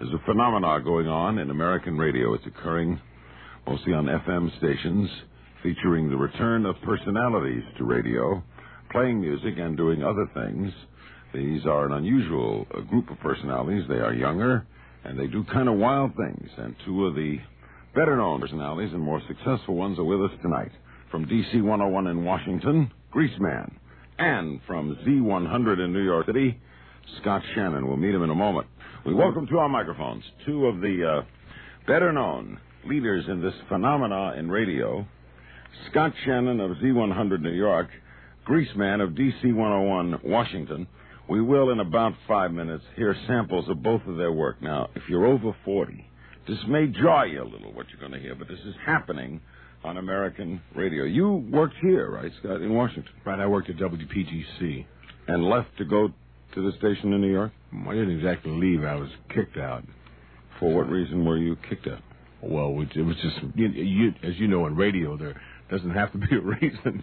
There's a phenomenon going on in American radio. It's occurring mostly on FM stations, featuring the return of personalities to radio, playing music and doing other things. These are an unusual group of personalities. They are younger, and they do kind of wild things. And two of the better-known personalities and more successful ones are with us tonight. From DC 101 in Washington, Greaseman. And from Z100 in New York City, Scott Shannon. We'll meet him in a moment. We welcome to our microphones two of the better-known leaders in this phenomena in radio, Scott Shannon of Z100 New York, Greaseman of DC 101 Washington. We will, in about 5 minutes, hear samples of both of their work. Now, if you're over 40, this may jar you a little, what you're going to hear, but this is happening on American radio. You worked here, right, Scott, in Washington? Right, I worked at WPGC. And left to go to the station in New York? I didn't exactly leave. I was kicked out. For what reason were you kicked out? Well, it was just, as you know, in radio, there doesn't have to be a reason.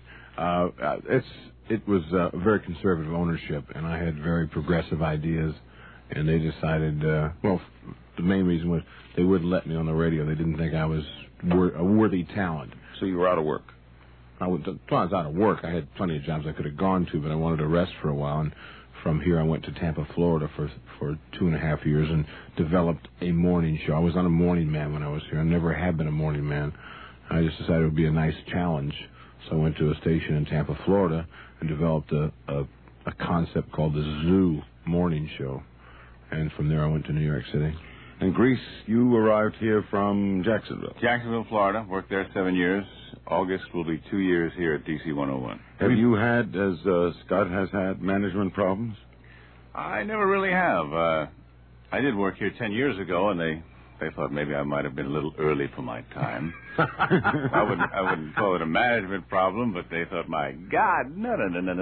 It was a very conservative ownership, and I had very progressive ideas, and they decided, the main reason was they wouldn't let me on the radio. They didn't think I was a worthy talent. So you were out of work? I was out of work. I had plenty of jobs I could have gone to, but I wanted to rest for a while, and from here I went to Tampa, Florida for 2.5 years and developed a morning show. I was not a morning man when I was here. I never have been a morning man. I just decided it would be a nice challenge. So I went to a station in Tampa, Florida, and developed a concept called the Zoo Morning Show. And from there I went to New York City. And Grease, you arrived here from Jacksonville. Jacksonville, Florida. Worked there 7 years. August will be 2 years here at DC 101. Have you had, as Scott has had, management problems? I never really have. I did work here 10 years ago, and they thought maybe I might have been a little early for my time. I wouldn't call it a management problem, but they thought, my God, no.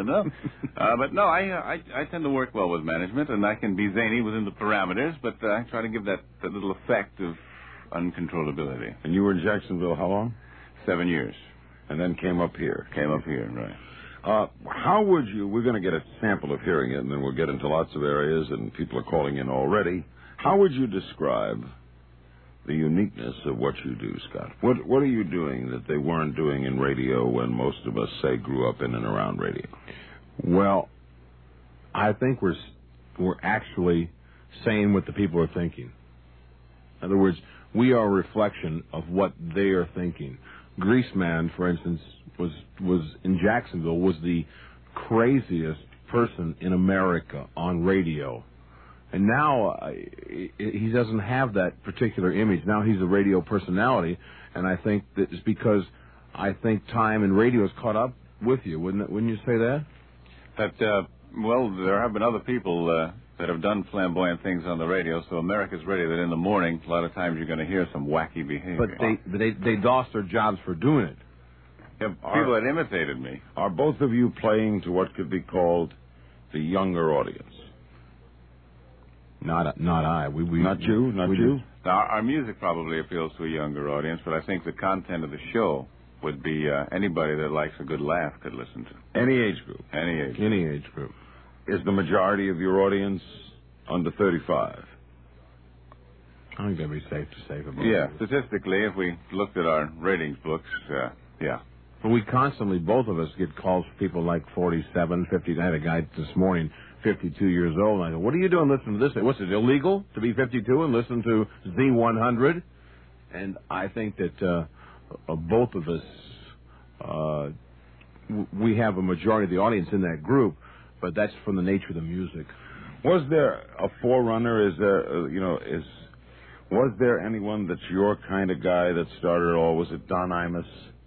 But no, I tend to work well with management, and I can be zany within the parameters, but I try to give that little effect of uncontrollability. And you were in Jacksonville how long? 7 years. And then came up here. Right. How would you, we're going to get a sample of hearing it, and then we'll get into lots of areas, and people are calling in already. How would you describe the uniqueness of what you do, Scott? What are you doing that they weren't doing in radio when most of us, say, grew up in and around radio? Well, I think we're actually saying what the people are thinking. In other words, we are a reflection of what they are thinking. Greaseman, for instance, was in Jacksonville, was the craziest person in America on radio. And now he doesn't have that particular image. Now he's a radio personality, and I think that it's because I think time and radio has caught up with you. Wouldn't you say that? Well, there have been other people that have done flamboyant things on the radio, so America's ready that in the morning, a lot of times you're going to hear some wacky behavior. But they lost their jobs for doing it. Yeah, people that imitated me. Are both of you playing to what could be called the younger audience? Not I. Not you? Now, our music probably appeals to a younger audience, but I think the content of the show would be anybody that likes a good laugh could listen to. Any age group? Any age group. Is the majority of your audience under 35? I think that'd be safe to say for both. Yeah, statistically, if we looked at our ratings books, yeah. But we constantly, both of us, get calls from people like 47, 50. I had a guy this morning, 52 years old, and I go, what are you doing listening to this? What's it, illegal to be 52 and listen to Z100? And I think that both of us, we have a majority of the audience in that group, but that's from the nature of the music. Was there a forerunner? Was there anyone that's your kind of guy that started it all? Was it Don Imus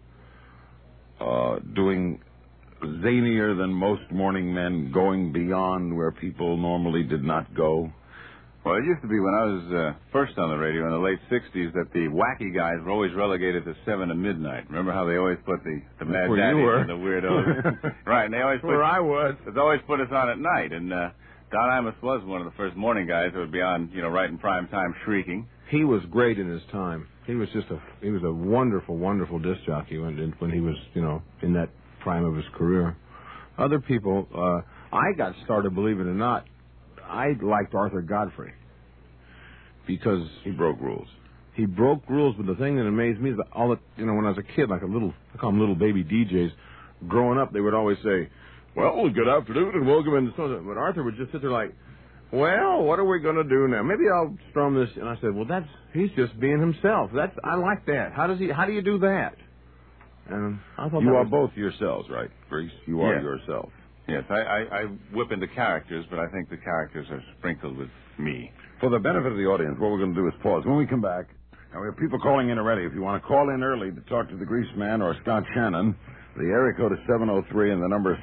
doing zanier than most morning men, going beyond where people normally did not go? Well, it used to be when I was first on the radio in the late 60s that the wacky guys were always relegated to 7 to midnight. Remember how they always put the mad daddies and the weirdos? Right, and they always where I was. They always put us on at night. And Don Imus was one of the first morning guys that would be on, right in prime time shrieking. He was great in his time. He was a wonderful, wonderful disc jockey when he was, in that prime of his career. Other people, I got started, believe it or not, I liked Arthur Godfrey. because he broke rules. He broke rules, but the thing that amazed me is that all that, when I was a kid, like I call them little baby DJs, growing up, they would always say, well, good afternoon and welcome into so. But Arthur would just sit there like, well, what are we going to do now? Maybe I'll strum this. And I said, well, he's just being himself. I like that. How do you do that? And I thought you are both yourselves, right, Grease? You are yourself. Yes, I whip into characters, but I think the characters are sprinkled with me. For the benefit of the audience, what we're going to do is pause. When we come back, now we have people calling in already. If you want to call in early to talk to the Grease Man or Scott Shannon, the area code is 703 and the number is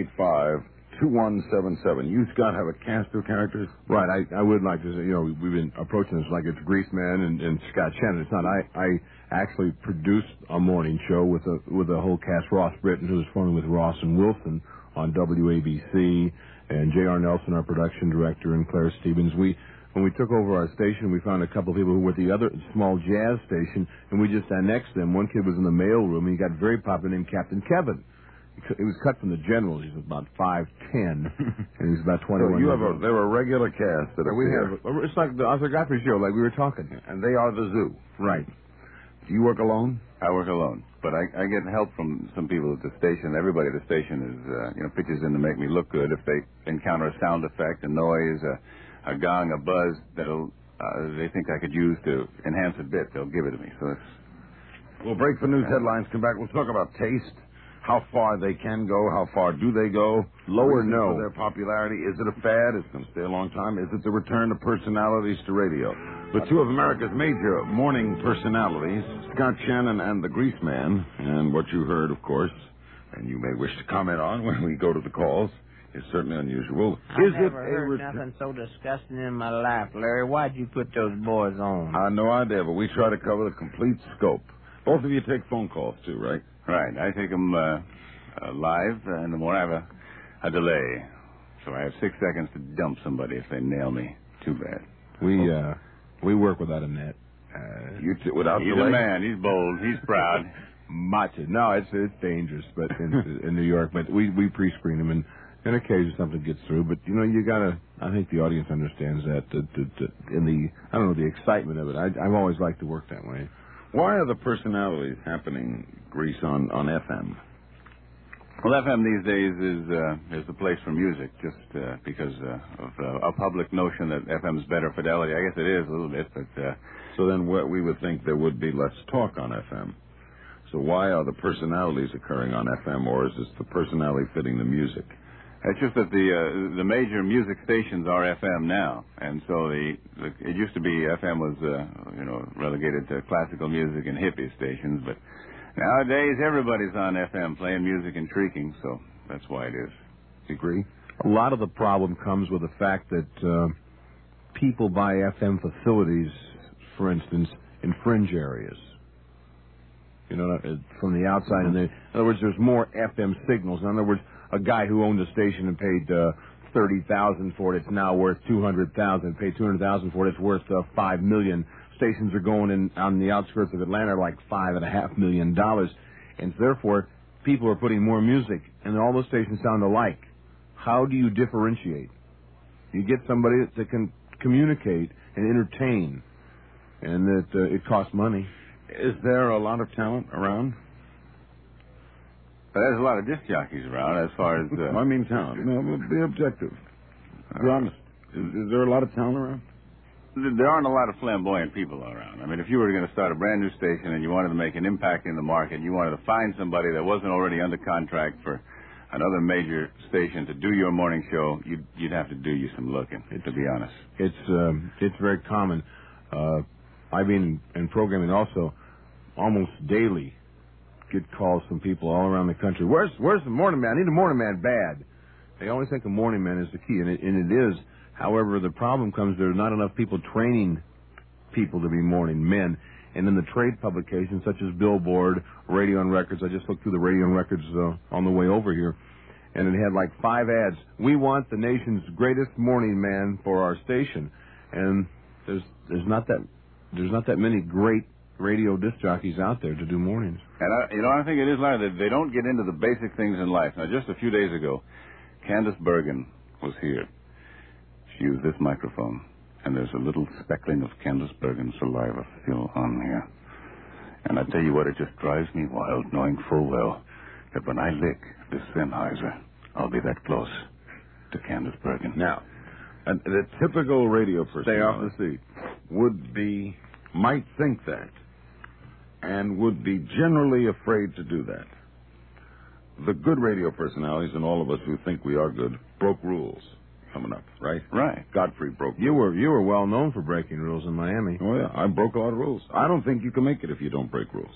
685-2177. You, Scott, have a cast of characters? Right. I would like to say, we've been approaching this like it's Grease Man and Scott Shannon. It's not. I actually produced a morning show with a whole cast. Ross Britton, who was forming with Ross and Wilson on WABC, and J.R. Nelson, our production director, and Claire Stevens. When we took over our station, we found a couple of people who were at the other small jazz station, and we just annexed them. One kid was in the mail room, and he got very popular named Captain Kevin. He was cut from the Generals. He was about 5'10", and he was about 21. So they're a regular cast that we have. It's like the Arthur Godfrey show, like we were talking. And they are the zoo. Right. Do you work alone? I work alone, but I get help from some people at the station. Everybody at the station is, pitches in to make me look good. If they encounter a sound effect, a noise, a gong, a buzz that'll they think I could use to enhance a bit, they'll give it to me. So we'll break for news headlines. Come back. We'll talk about taste. How far they can go, how far do they go? Low or no? For their popularity. Is it a fad? It's going to stay a long time. Is it the return of personalities to radio? The two of America's major morning personalities, Scott Shannon and the Grease Man, and what you heard, of course, and you may wish to comment on when we go to the calls, is certainly unusual. I've never heard nothing so disgusting in my life, Larry. Why'd you put those boys on? I have no idea, but we try to cover the complete scope. Both of you take phone calls, too, right? Right. I take them live in the morning. I have a delay. So I have 6 seconds to dump somebody if they nail me. Too bad. We work without a net. Without He's delay? a man. He's bold. He's proud. Much. No, it's dangerous, but in New York. But we pre-screen them, and occasionally something gets through. But, you got to... I think the audience understands that. In the... I don't know, the excitement of it. I've always liked to work that way. Why are the personalities happening, Grease, on FM? Well, FM these days is the place for music, just because of a public notion that FM's better fidelity. I guess it is a little bit, but... So then we would think there would be less talk on FM. So why are the personalities occurring on FM, or is this the personality fitting the music? It's just that the major music stations are FM now, and so it used to be FM was relegated to classical music and hippie stations, but nowadays everybody's on FM playing music and shrieking, so that's why it is. Do you agree? A lot of the problem comes with the fact that people buy FM facilities, for instance, in fringe areas. From the outside, and in other words, there's more FM signals. In other words, a guy who owned a station and paid $30,000 for it, it's now worth $200,000. Paid $200,000 for it, it's worth $5 million. Stations are going in on the outskirts of Atlanta like $5.5 million, and therefore people are putting more music, and all those stations sound alike. How do you differentiate? You get somebody that can communicate and entertain, and that it costs money. Is there a lot of talent around? There's a lot of disc jockeys around as far as... I mean talent. No, be objective. Be honest. Is there a lot of talent around? There aren't a lot of flamboyant people around. I mean, if you were going to start a brand new station and you wanted to make an impact in the market, you wanted to find somebody that wasn't already under contract for another major station to do your morning show, you'd have to do you some looking, to be honest. It's very common. I've been in programming also almost daily. Get calls from people all around the country. Where's the morning man? I need a morning man bad. They always think a morning man is the key, and it is. However, the problem comes there's not enough people training people to be morning men. And in the trade publications such as Billboard, Radio and Records, I just looked through the Radio and Records on the way over here, and it had like 5 ads. We want the nation's greatest morning man for our station, and there's not that many great radio disc jockeys out there to do mornings. And I think it is, Larry, that they don't get into the basic things in life. Now, just a few days ago, Candace Bergen was here. She used this microphone, and there's a little speckling of Candice saliva still on here. And I tell you what, it just drives me wild, knowing full well that when I lick this Sennheiser, I'll be that close to Candice Bergen. Now, the typical radio person Stay off the seat. might think that, and would be generally afraid to do that. The good radio personalities, and all of us who think we are good, broke rules coming up, right? Right. Godfrey broke You rules. were well known for breaking rules in Miami. Oh, yeah, I broke a lot of rules. I don't think you can make it if you don't break rules.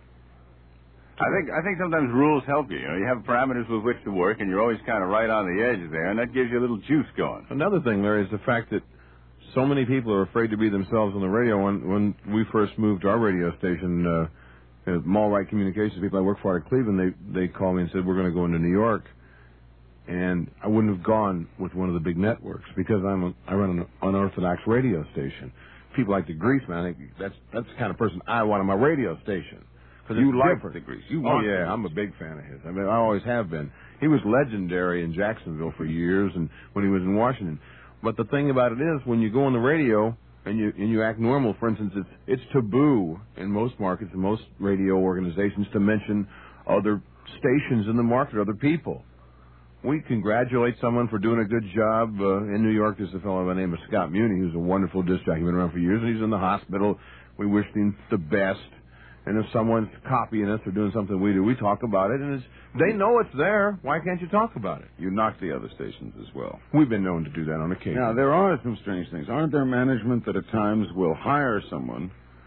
I think sometimes rules help you. You know, you have parameters with which to work, and you're always kind of right on the edge there, and that gives you a little juice going. Another thing, Larry, is the fact that so many people are afraid to be themselves on the radio. When we first moved our radio station, Mallwright Communications, people I work for out of Cleveland, they called me and said, we're going to go into New York. And I wouldn't have gone with one of the big networks because I run an unorthodox radio station. People like the Grease man. I think that's the kind of person I want on my radio station. You like the Grease. I'm a big fan of his. I mean, I always have been. He was legendary in Jacksonville for years, and when he was in Washington. But the thing about it is, when you go on the radio and you act normal, for instance, it's taboo in most markets and most radio organizations to mention other stations in the market, other people. We congratulate someone for doing a good job. In New York, there's a fellow by the name of Scott Muni, who's a wonderful disc jockey, been around for years, and he's in the hospital. We wish him the best. And if someone's copying us or doing something we do, we talk about it, and they know it's there. Why can't you talk about it? You knock the other stations as well. We've been known to do that on occasion. Now, there are some strange things. Aren't there management that at times will hire someone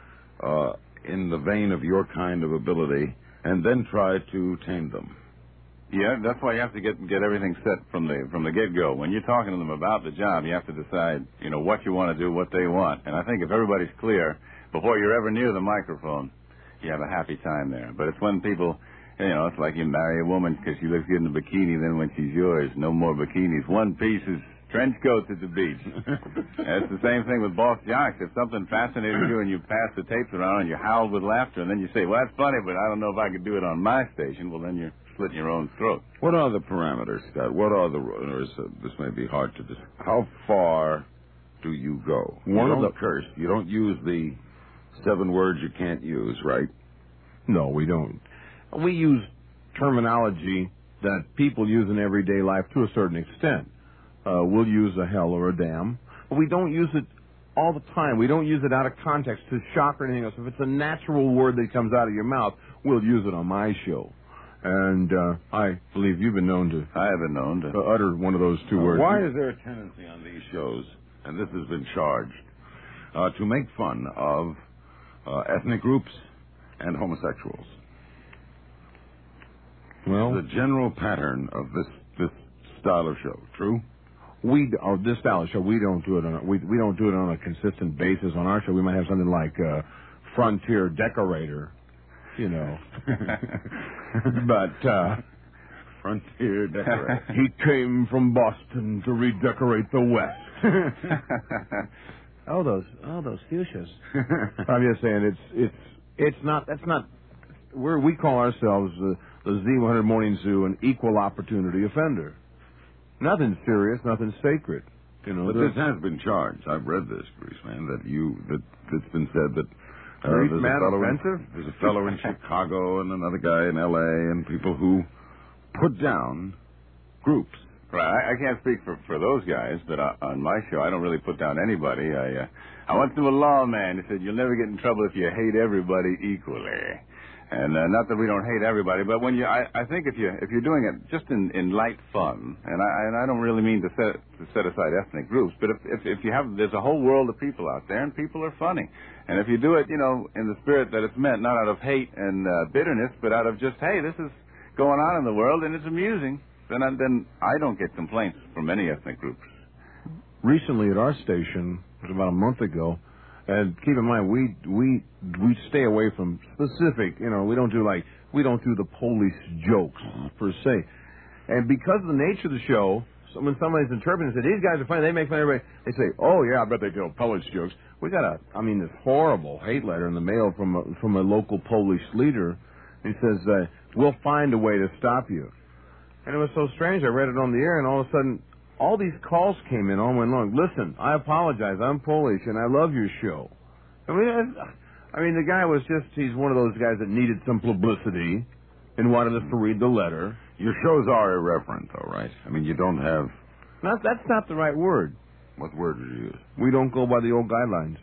in the vein of your kind of ability and then try to tame them? Yeah, that's why you have to get everything set from the get-go. When you're talking to them about the job, you have to decide, what you want to do, what they want. And I think if everybody's clear before you're ever near the microphone, you have a happy time there. But it's when people, it's like you marry a woman because she looks good in a bikini, then when she's yours, no more bikinis. One piece is trench coats at the beach. It's the same thing with boss jocks. If something fascinated you and you pass the tapes around and you howl with laughter, and then you say, well, that's funny, but I don't know if I could do it on my station, well, then you're slitting your own throat. What are the parameters, Scott? What are the rules? This may be hard to discuss. How far do you go? You don't curse. You don't use the 7 words you can't use, right? No, we don't. We use terminology that people use in everyday life to a certain extent. We'll use a hell or a damn, but we don't use it all the time. We don't use it out of context to shock or anything else. If it's a natural word that comes out of your mouth, we'll use it on my show. And I believe you've been known to... I have been known to utter one of those 2 words. Why is there a tendency on these shows, and this has been charged, to make fun of ethnic groups and homosexuals? Well, the general pattern of this style of show, true? This style of show, we don't do it on we don't do it on a consistent basis on our show. We might have something like Frontier Decorator, but Frontier Decorator. He came from Boston to redecorate the West. Oh, those fuchsias. I'm just saying it's not. That's not. We call ourselves the Z100 Morning Zoo an equal opportunity offender. Nothing serious, nothing sacred. But this has been charged. I've read this, Grease Man, that it's been said that Grease Man offensive? There's a fellow in Chicago and another guy in L.A. and people who put down groups. Right, I can't speak for those guys, but on my show, I don't really put down anybody. I went to a lawman. He said, you'll never get in trouble if you hate everybody equally. And not that we don't hate everybody, but when I think if you're doing it just in light fun, and I don't really mean to set aside ethnic groups, but if you have, there's a whole world of people out there, and people are funny. And if you do it, in the spirit that it's meant, not out of hate and bitterness, but out of just, hey, this is going on in the world, and it's amusing, then I don't get complaints from any ethnic groups. Recently at our station, it was about a month ago, and keep in mind, we stay away from specific, we don't do the police jokes per se. And because of the nature of the show, when somebody's interpreting and says, these guys are funny, they make fun of everybody, they say, oh yeah, I bet they tell police jokes. We got this horrible hate letter in the mail from a local police leader. He says, we'll find a way to stop you. And it was so strange, I read it on the air, and all of a sudden, all these calls came in all went long. Listen, I apologize. I'm Polish, and I love your show. I mean, the guy was he's one of those guys that needed some publicity and wanted us to read the letter. Your shows are irreverent, though, right? I mean, you don't have... That's not the right word. What word did you use? We don't go by the old guidelines.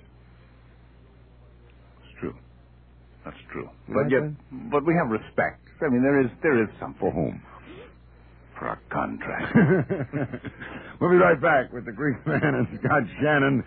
It's true. That's true. Yeah, But we have respect. I mean, there is some. For whom? For our contract. We'll be right back with the Greek Man and Scott Shannon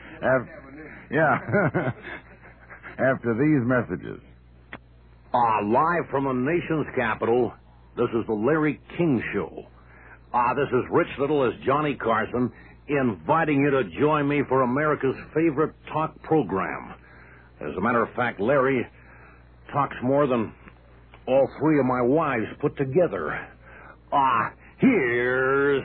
after these messages. Live from the nation's capital, this is the Larry King Show. This is Rich Little as Johnny Carson, inviting you to join me for America's favorite talk program. As a matter of fact, Larry talks more than all three of my wives put together. Here's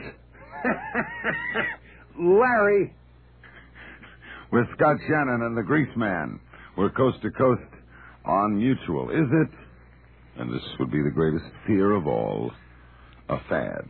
Larry. With Scott Shannon and the Grease Man. We're coast to coast on Mutual. Is it? And this would be the greatest fear of all, a fad.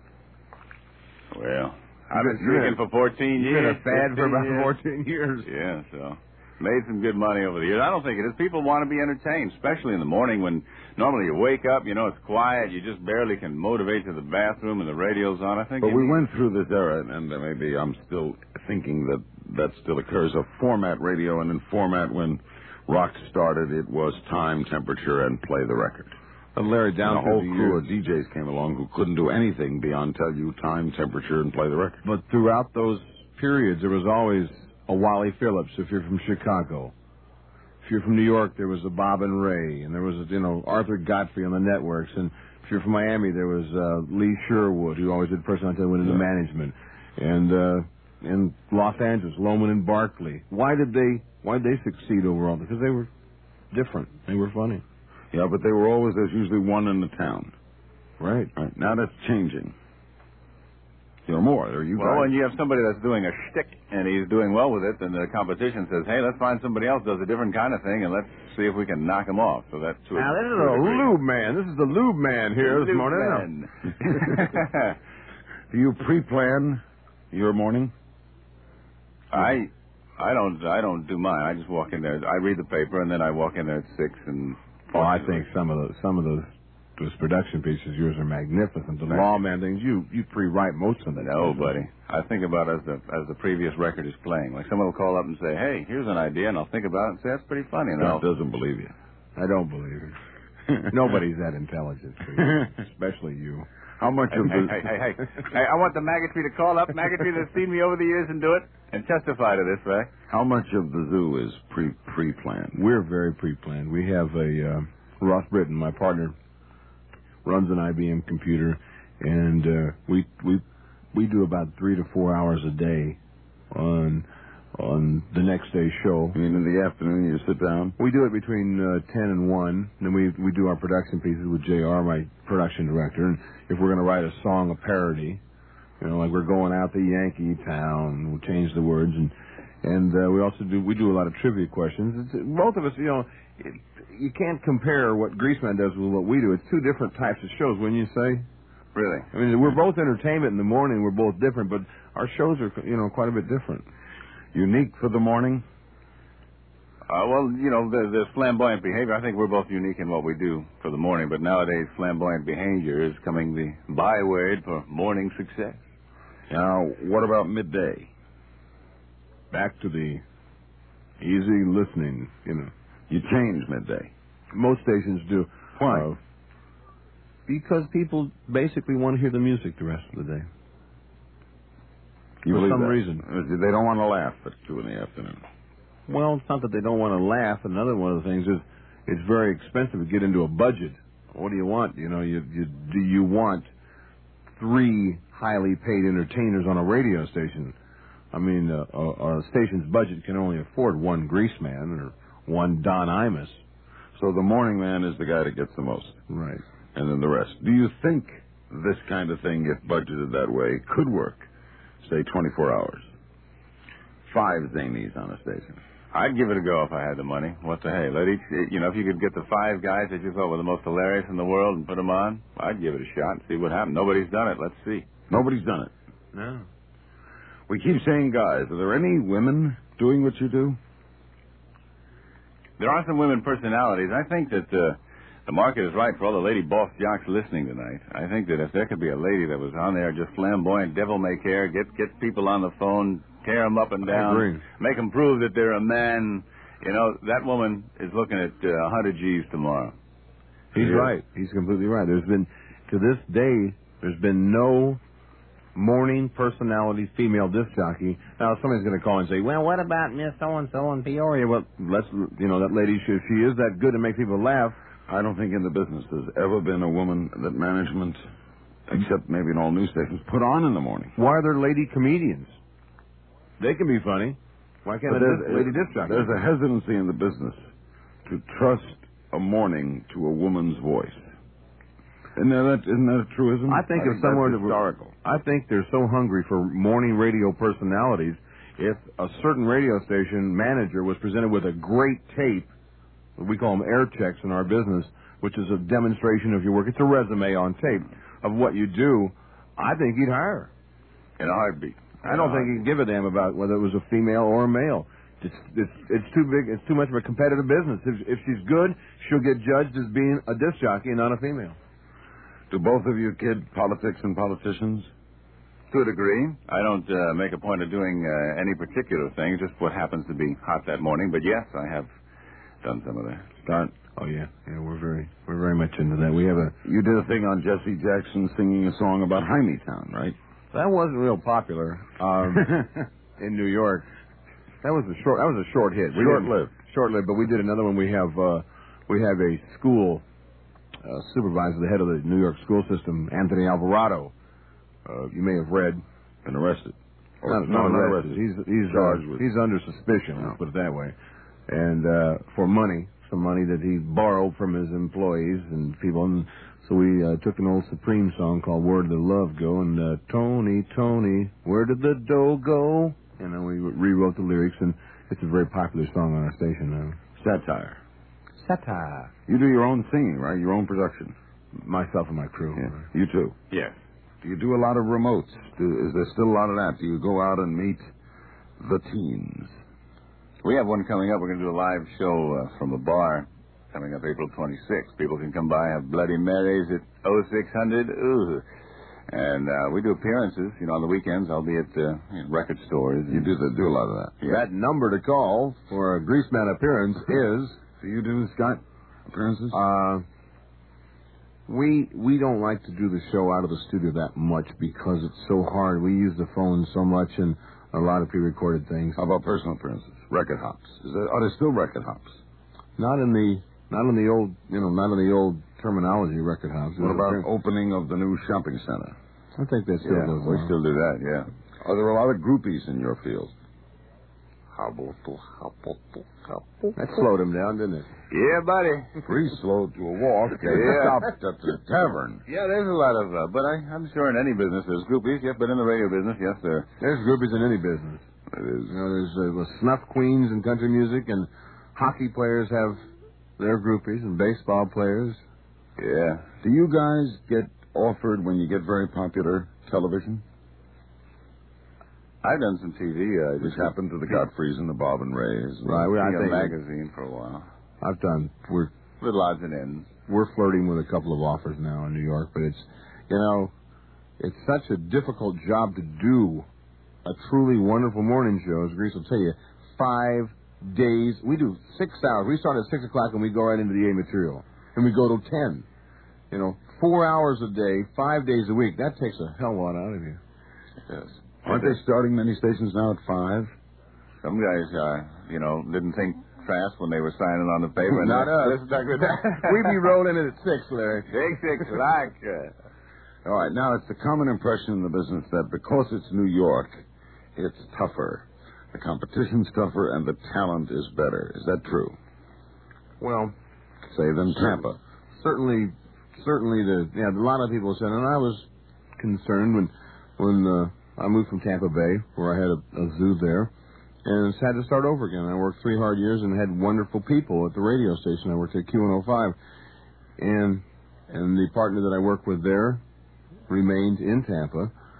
Well, I've been drinking for 14 years. It's been a fad for about 14 years. Yeah, so made some good money over the years. I don't think it is. People want to be entertained, especially in the morning when normally you wake up, it's quiet, you just barely can motivate to the bathroom and the radio's on. I think. But we went through this era, and maybe I'm still thinking that still occurs, of format radio, and in format when rock started, it was time, temperature, and play the record. And Larry, down and a whole crew of DJs came along who couldn't do anything beyond tell you time, temperature, and play the record. But throughout those periods, there was always a Wally Phillips, if you're from Chicago. If you're from New York, there was a Bob and Ray, and there was, Arthur Godfrey on the networks. And if you're from Miami, there was Lee Sherwood, who always did personality that went into management. And in Los Angeles, Loman and Barkley. Why did they succeed overall? Because they were different. They were funny. Yeah, but there's usually one in the town. Right. Now that's changing. There are more. There are you guys. Well, when you have somebody that's doing a shtick and he's doing well with it, then the competition says, hey, let's find somebody else who does a different kind of thing and let's see if we can knock him off. So that's now, this is a lube man. This is the lube man here this morning. Do you pre-plan your morning? I don't do mine. I just walk in there. I read the paper and then I walk in there at 6 and. Oh, I think some of those production pieces of yours are magnificent. The lawman things, you pre-write most of them. No, buddy. I think about it as the previous record is playing. Like someone will call up and say, "Hey, here's an idea," and I'll think about it and say, "That's pretty funny." And Scott doesn't believe you. I don't believe it. Nobody's that intelligent, especially you. How much of this? Hey! I want the Maggotry to call up. Maggotry that's seen me over the years and do it and testify to this, right? How much of the zoo is pre-planned? We're very pre-planned. We have a Ross Britton, my partner, runs an IBM computer, and we do about 3 to 4 hours a day on the next day's show. You mean in the afternoon you sit down? We do it between 10 and 1. Then we do our production pieces with JR, my production director. And if we're going to write a song, a parody, like we're going out to Yankee Town, we'll change the words. And we also do a lot of trivia questions. Both of us, you can't compare what Greaseman does with what we do. It's two different types of shows, wouldn't you say? Really? I mean, we're both entertainment in the morning. We're both different, but our shows are, quite a bit different. Unique for the morning? Well, there's flamboyant behavior. I think we're both unique in what we do for the morning, but nowadays flamboyant behavior is coming the byword for morning success. Now, what about midday? Back to the easy listening, You change midday. Most stations do. Why? Because people basically want to hear the music the rest of the day. For some reason. They don't want to laugh at 2 in the afternoon. Well, it's not that they don't want to laugh. Another one of the things is it's very expensive to get into a budget. What do you want? Do you want 3 highly paid entertainers on a radio station? I mean, a station's budget can only afford 1 Greaseman or 1 Don Imus. So the morning man is the guy that gets the most. Right. And then the rest. Do you think this kind of thing, if budgeted that way, could work, say, 24 hours? 5 zanies on a station. I'd give it a go if I had the money. What the hey? Let each, if you could get the 5 guys that you thought were the most hilarious in the world and put them on, I'd give it a shot and see what happened. Nobody's done it. Let's see. Nobody's done it. No. We keep saying guys. Are there any women doing what you do? There are some women personalities. I think that the market is right for all the lady boss jocks listening tonight. I think that if there could be a lady that was on there just flamboyant, devil-may-care, get people on the phone, tear them up and down, make them prove that they're a man, that woman is looking at 100 G's tomorrow. He's right. He's completely right. To this day, there's been no morning personality female disc jockey. Now, somebody's going to call and say, well, what about Miss So-and-so in Peoria? Well, that lady, if she is that good to make people laugh. I don't think in the business there's ever been a woman that management, except maybe in all news stations, put on in the morning. Why are there lady comedians? They can be funny. Why can't a lady disc jockey? There's a hesitancy in the business to trust a morning to a woman's voice. Isn't that a truism? I think if someone historical. I think they're so hungry for morning radio personalities. If a certain radio station manager was presented with a great tape, we call them air checks in our business, which is a demonstration of your work. It's a resume on tape of what you do. I think he'd hire in a heartbeat. I don't think he'd give a damn about whether it was a female or a male. It's too big. It's too much of a competitive business. If she's good, she'll get judged as being a disc jockey and not a female. Do both of you kid politics and politicians? To a degree. I don't make a point of doing any particular thing, just what happens to be hot that morning. But yes, I have done some of that. Scott? Oh yeah, we're very much into that. You did a thing on Jesse Jackson singing a song about Hymietown, right? That wasn't real popular in New York. That was a short hit. Short-lived. But we did another one. We have a school supervisor, the head of the New York school system, Anthony Alvarado. You may have read and arrested. Not arrested. He's charged with. He's under suspicion. Let's put it that way. And for some money that he borrowed from his employees and people. And so we took an old Supreme song called "Where Did the Love Go?" and Tony, where did the dough go? And then we rewrote the lyrics, and it's a very popular song on our station now. Satire. You do your own singing, right? Your own production. Myself and my crew. Yeah. You too? Yes. Do you do a lot of remotes? Is there still a lot of that? Do you go out and meet the teens? We have one coming up. We're going to do a live show from a bar coming up April 26th. People can come by, have Bloody Marys at 0600. Ooh. And we do appearances. On the weekends, I'll be at record stores. You do a lot of that. Yeah. That number to call for a Greaseman appearance is... Do you do, Scott, appearances? We don't like to do the show out of the studio that much because it's so hard. We use the phone so much and a lot of pre-recorded things. How about personal appearances? Record hops. Are there still record hops? Not in the old terminology, record hops. What about opening of the new shopping center? I think that's still goes on. We still do that, yeah. Are there a lot of groupies in your field? That slowed him down, didn't it? Yeah, buddy. Pretty slow to a walk. Stopped at the tavern. Yeah, there's a lot of, but I'm sure in any business there's groupies, yes, but in the radio business, yes, there's groupies in any business. It is. There's snuff queens in country music, and hockey players have their groupies, and baseball players. Yeah. Do you guys get offered, when you get very popular, television? I've done some TV. Which happened to the Godfreys and the Bob and Rays. Right. We had a magazine for a while. We're little odds and ends. We're flirting with a couple of offers now in New York, but it's such a difficult job to do. A truly wonderful morning show, as Grease will tell you, 5 days. We do 6 hours. We start at 6 o'clock and we go right into the A material, and we go till 10. 4 hours a day, 5 days a week. That takes a hell of a lot out of you. Yes. Aren't they starting many stations now at 5? Some guys, didn't think fast when they were signing on the paper. Not us. We'd be rolling it at 6, Larry. Big 6, All right, now it's the common impression in the business that because it's New York, it's tougher. The competition's tougher and the talent is better. Is that true? Well, say than Tampa. Certainly a lot of people said, and I was concerned when I moved from Tampa Bay, where I had a zoo there, and had to start over again. I worked 3 hard years and had wonderful people at the radio station. I worked at Q105, and the partner that I worked with there remained in Tampa,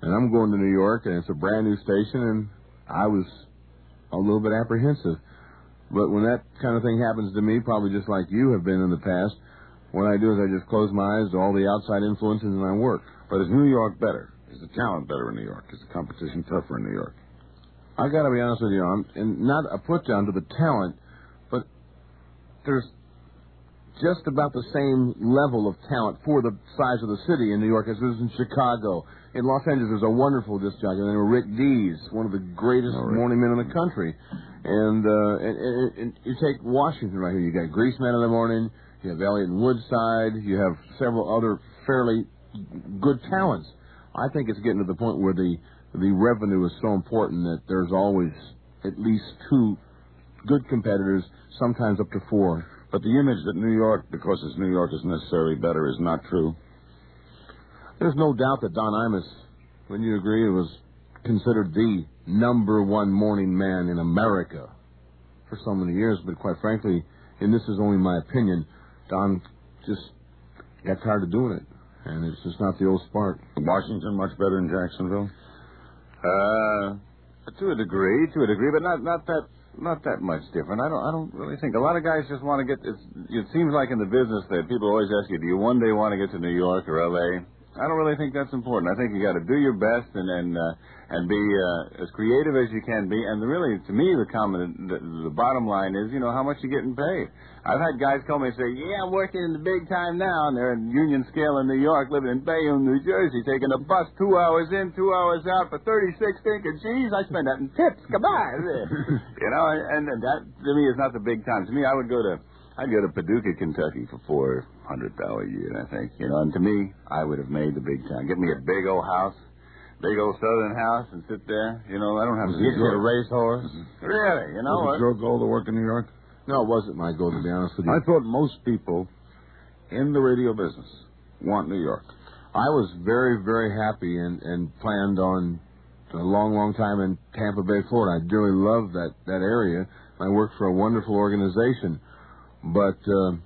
And I'm going to New York, and it's a brand new station, and I was a little bit apprehensive. But when that kind of thing happens to me, probably just like you have been in the past, what I do is I just close my eyes to all the outside influences and I work. But is New York better? Is the talent better in New York? Is the competition tougher in New York? I got to be honest with you, and not a put down to the talent, but there's just about the same level of talent for the size of the city in New York as there is in Chicago. In Los Angeles, there's a wonderful disc jockey named Rick Dees, one of the greatest morning men in the country. And you take Washington right here. You got Greaseman in the morning. You have Elliott and Woodside. You have several other fairly good talents. I think it's getting to the point where the revenue is so important that there's always at least 2 good competitors, sometimes up to 4. But the image that New York, because it's New York, is necessarily better is not true. There's no doubt that Don Imus, wouldn't you agree, was considered the #1 morning man in America for so many years. But quite frankly, and this is only my opinion, Don just got tired of doing it. And it's just not the old spark. Washington much better than Jacksonville? To a degree, but not that much different. I don't really think. A lot of guys just want to get. It seems like in the business that people always ask you, do you one day want to get to New York or L.A.? I don't really think that's important. I think you got to do your best and be as creative as you can be. And really, to me, the bottom line is, how much you're getting paid. I've had guys call me and say, yeah, I'm working in the big time now, and they're in Union Scale in New York, living in Bayonne, New Jersey, taking a bus 2 hours in, 2 hours out for 36, thinking, geez, I spend that in tips. Come on. And that, to me, is not the big time. To me, I'd go to Paducah, Kentucky for $400 a year, I think. And to me, I would have made the big time. Get me a big old house, big old southern house, and sit there. I don't have to get a racehorse. Really, Was it your goal to work in New York? No, it wasn't my goal, to be honest with you. I thought most people in the radio business want New York. I was very, very happy and planned on a long, long time in Tampa Bay, Florida. I really love that area. I worked for a wonderful organization. But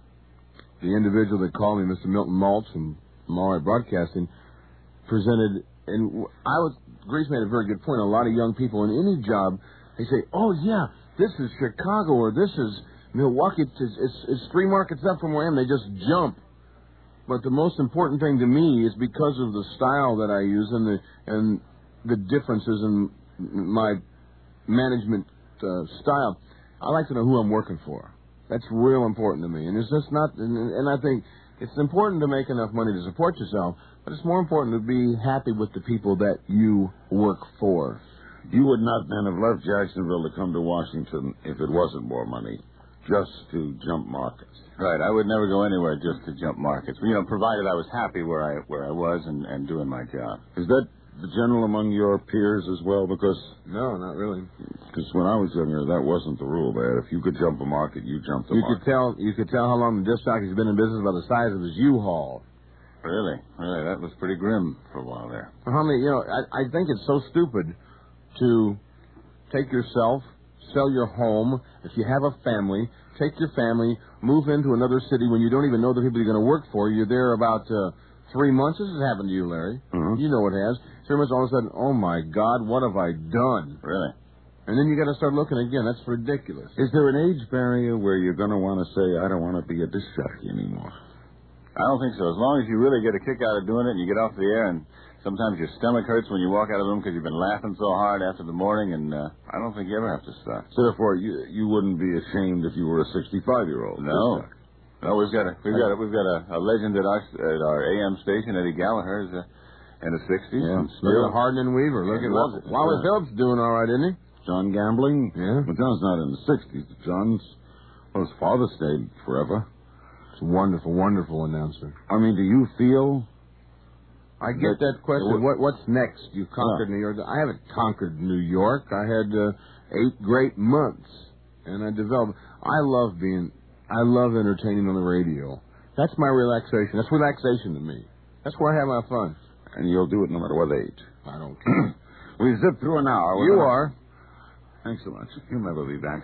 the individual that called me, Mr. Milton Maltz from All Right Broadcasting, presented, and Grace made a very good point. A lot of young people in any job, they say, oh, yeah, this is Chicago or this is Milwaukee. It's 3 markets up from where I am. They just jump. But the most important thing to me is because of the style that I use and the differences in my management style, I like to know who I'm working for. That's real important to me. And it's just not, and I think it's important to make enough money to support yourself, but it's more important to be happy with the people that you work for. You would not then have left Jacksonville to come to Washington if it wasn't more money, just to jump markets. Right. I would never go anywhere just to jump markets. Provided I was happy where I was and doing my job. Is that the general among your peers as well? Because no, not really. Because when I was younger, that wasn't the rule there. If you could jump a market, you jumped a market. You could tell how long the disc jockey's been in business by the size of his U-Haul. Really? That was pretty grim for a while there. How many? I think it's so stupid to take yourself, sell your home. If you have a family, take your family, move into another city when you don't even know the people you're going to work for. You're there about 3 months. This has happened to you, Larry. Mm-hmm. You know it has. 3 months, all of a sudden, oh, my God, what have I done? Really? And then you got to start looking again. That's ridiculous. Is there an age barrier where you're going to want to say, I don't want to be a disc jockey anymore? I don't think so. As long as you really get a kick out of doing it and you get off the air, and sometimes your stomach hurts when you walk out of the room because you've been laughing so hard after the morning, and I don't think you ever have to stop. So therefore, you wouldn't be ashamed if you were a 65-year-old. No. No, we've got a legend at our AM station, Eddie Gallagher, is in his 60s. Yeah, look at Hardin and Weaver. Look at Wally Phillips doing all right, isn't he? John Gambling? Yeah. But John's not in the 60s. His father stayed forever. It's a wonderful, wonderful announcer. I mean, do you feel... I get that question. What's next? You've conquered New York. I haven't conquered New York. I had 8 great months, and I developed... I love entertaining on the radio. That's my relaxation. That's relaxation to me. That's where I have my fun. And you'll do it no matter what age. I don't care. We zipped through an hour. You are. Thanks so much. You'll never be back.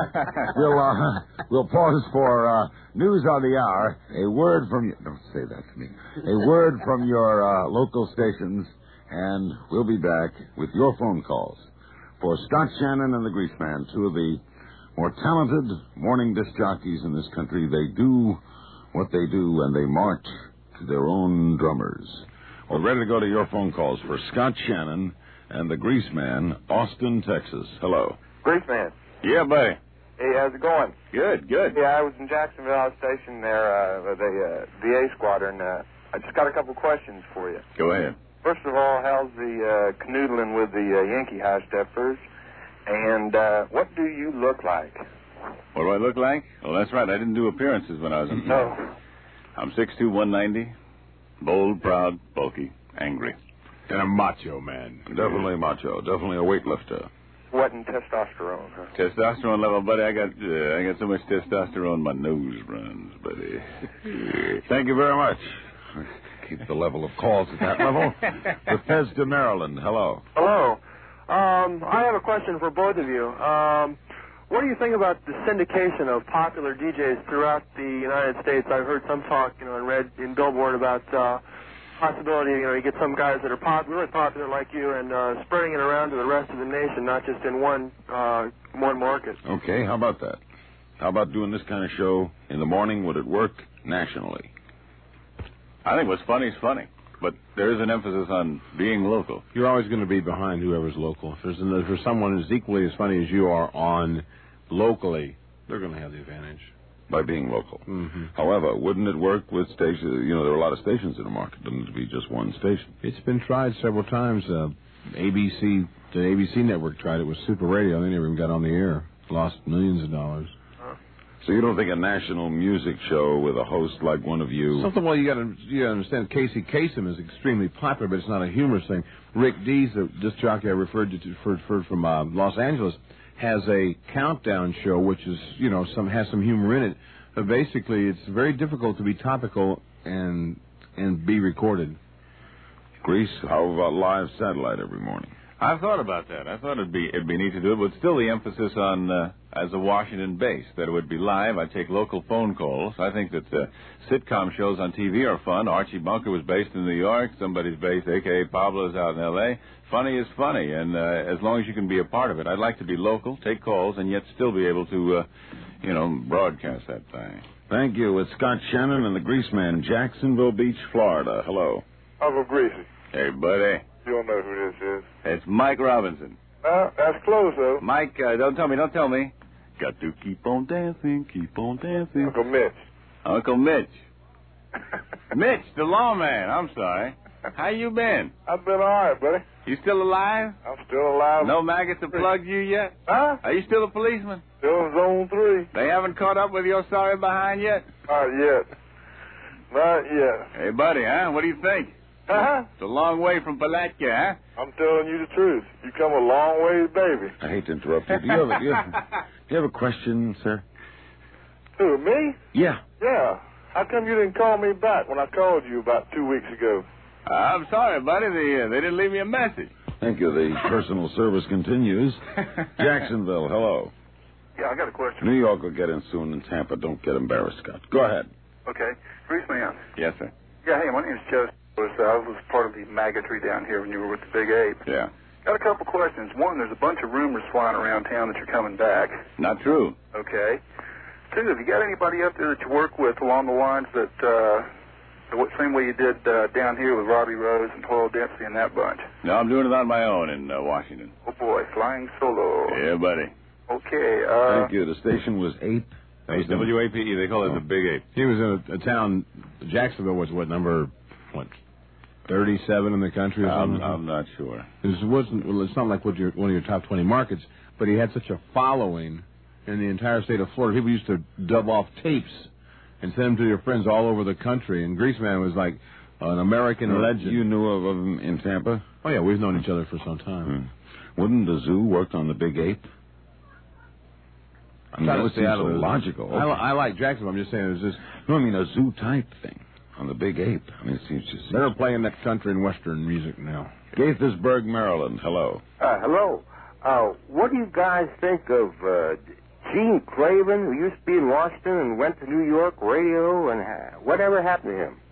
We'll pause for news on the hour. A word from you. Don't say that to me. A word from your local stations and we'll be back with your phone calls. For Scott Shannon and the Greaseman, two of the more talented morning disc jockeys in this country, they do what they do, and they march to their own drummers. We're ready to go to your phone calls for Scott Shannon and the Greaseman, Austin, Texas. Hello. Greaseman. Yeah, buddy. Hey, how's it going? Good. Yeah, I was in Jacksonville. I was stationed there with the VA squadron. I just got a couple questions for you. Go ahead. First of all, how's the canoodling with the Yankee high steppers? And what do you look like? What do I look like? Well, that's right. I didn't do appearances when I was in... No. I'm 6'2", 190. Bold, proud, bulky, angry. And a macho man. Definitely macho. Definitely a weightlifter. Sweating testosterone, huh? Testosterone level, buddy. I got so much testosterone my nose runs, buddy. Thank you very much. Keep the level of calls at that level. Bethesda, Maryland. Hello. Hello. I have a question for both of you. What do you think about the syndication of popular DJs throughout the United States? I've heard some talk, and read in Billboard about possibility, you get some guys that are really popular like you and spreading it around to the rest of the nation, not just in one market. Okay, how about that? How about doing this kind of show in the morning? Would it work nationally? I think what's funny is funny, but there is an emphasis on being local. You're always going to be behind whoever's local. If there's someone who's equally as funny as you are on locally, they're going to have the advantage. By being local. Mm-hmm. However, wouldn't it work with stations? There are a lot of stations in the market. Doesn't it to be just one station? It's been tried several times. The ABC network tried it with Super Radio. They never even got on the air. Lost millions of dollars. So you don't think a national music show with a host like one of you? Something. Well, you got to understand. Casey Kasem is extremely popular, but it's not a humorous thing. Rick Dees, the disc jockey I referred from Los Angeles, has a countdown show, which is has some humor in it. But basically, it's very difficult to be topical and be recorded. Grease, how about live satellite every morning? I've thought about that. I thought it'd be neat to do it, but still the emphasis on as a Washington base, that it would be live. I'd take local phone calls. I think that sitcom shows on TV are fun. Archie Bunker was based in New York. Somebody's based, a.k.a. Pablo's out in L.A. Funny is funny, and as long as you can be a part of it. I'd like to be local, take calls, and yet still be able to, broadcast that thing. Thank you. It's Scott Shannon and the Greaseman, Jacksonville Beach, Florida. Hello. Uncle Greasy. Hey, buddy. You don't know who this is. It's Mike Robinson. That's close, though. Mike, don't tell me. Got to keep on dancing. Uncle Mitch. Uncle Mitch. Mitch, the lawman. I'm sorry. How you been? I've been all right, buddy. You still alive? I'm still alive. No maggots have plugged you yet? Huh? Are you still a policeman? Still in Zone 3. They haven't caught up with your sorry behind yet? Not yet. Hey, buddy, what do you think? Uh-huh. It's a long way from Palatka, huh? I'm telling you the truth. You come a long way, baby. I hate to interrupt you. Do you have a question, sir? Who, me? Yeah. Yeah. How come you didn't call me back when I called you about 2 weeks ago? I'm sorry, buddy. They didn't leave me a message. Thank you. The personal service continues. Jacksonville, hello. Yeah, I got a question. New York will get in soon, and Tampa. Don't get embarrassed, Scott. Go ahead. Okay. Greaseman. Yes, sir. Yeah, hey, my name's Joe. I was part of the maggotry down here when you were with the Big Ape. Yeah. Got a couple questions. One, there's a bunch of rumors flying around town that you're coming back. Not true. Okay. Two, have you got anybody up there that you work with along the lines that, the same way you did down here with Robbie Rose and Hoyle Dempsey and that bunch? No, I'm doing it on my own in Washington. Oh, boy, flying solo. Yeah, buddy. Okay. Thank you. The station was 8. WAPE. They call it the Big Ape. He was in a town. Jacksonville was number 37 in the country or something? I'm not sure. It's not like one of your top 20 markets, but he had such a following in the entire state of Florida. People used to dub off tapes and send them to your friends all over the country, and Greaseman was like an American legend. You knew of him in Tampa? Oh, yeah, we've known each other for some time. Wouldn't the zoo work on the Big Ape? I mean, that seems so logical. Okay. I like Jacksonville. I'm just saying it was just... No, I mean a zoo-type thing. On the Big Ape. I mean, it seems just... They're playing that country and western music now. Gaithersburg, Maryland. Hello. Hello. What do you guys think of Gene Craven, who used to be in Washington and went to New York radio, and whatever happened to him?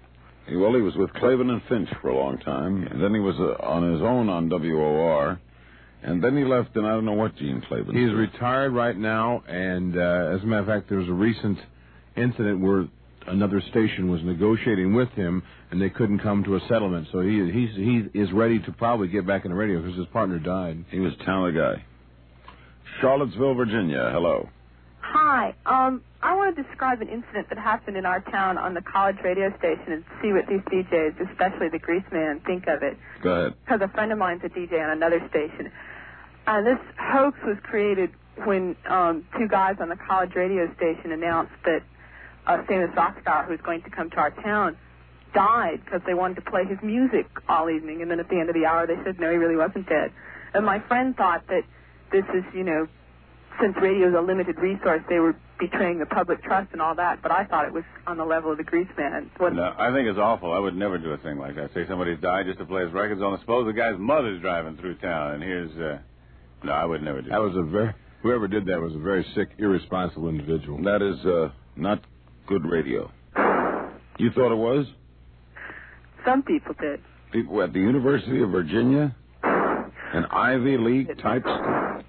Well, he was with Clavin and Finch for a long time, and then he was on his own on WOR, and then he left, and I don't know what Gene Clavin He's did. retired right now, and as a matter of fact, there was a recent incident where another station was negotiating with him, and they couldn't come to a settlement. So he is ready to probably get back in the radio because his partner died. He was a talented guy. Charlottesville, Virginia. Hello. Hi. I want to describe an incident that happened in our town on the college radio station and see what these DJs, especially the Grease Man, think of it. Go ahead. Because a friend of mine's a DJ on another station. This hoax was created when two guys on the college radio station announced that a famous rock star who was going to come to our town died because they wanted to play his music all evening, and then at the end of the hour they said no, he really wasn't dead. And my friend thought that this is, since radio is a limited resource, they were betraying the public trust and all that, but I thought it was on the level of the Grease Man. No, I think it's awful. I would never do a thing like that. Say somebody's died just to play his records on. Suppose the guy's mother's driving through town, and here's... No, I would never do that. Whoever did that was a very sick, irresponsible individual. That is not good radio. You thought it was? Some people did. People at the University of Virginia? An Ivy League type school?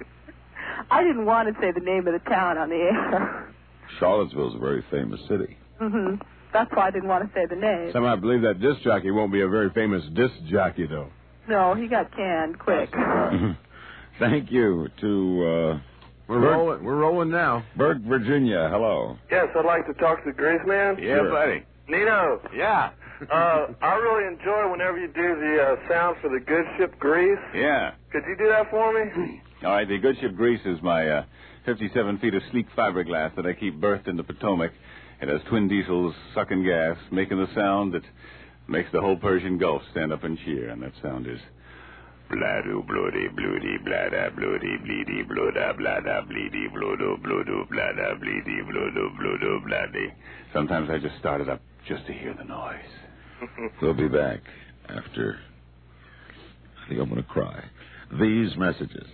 I didn't want to say the name of the town on the air. Charlottesville's a very famous city. Mm-hmm. That's why I didn't want to say the name. Somehow I believe that disc jockey won't be a very famous disc jockey, though. No, he got canned quick. Thank you to... We're rolling now. Burke, Virginia. Hello. Yes, I'd like to talk to the Grease Man. Yeah, Sure. buddy. Nino. Yeah. I really enjoy whenever you do the sound for the good ship Grease. Yeah. Could you do that for me? All right, the Good Ship Grease is my 57 feet of sleek fiberglass that I keep berthed in the Potomac. It has twin diesels sucking gas, making the sound that makes the whole Persian Gulf stand up and cheer, and that sound is... Blado, bloody, bloody, blada, bloody, bleedy, bloda, blada, bleedy, blodo, blodo, blada, bleedy, blodo, blodo, bloody. Sometimes I just start it up just to hear the noise. We'll be back after... I think I'm going to cry. These messages.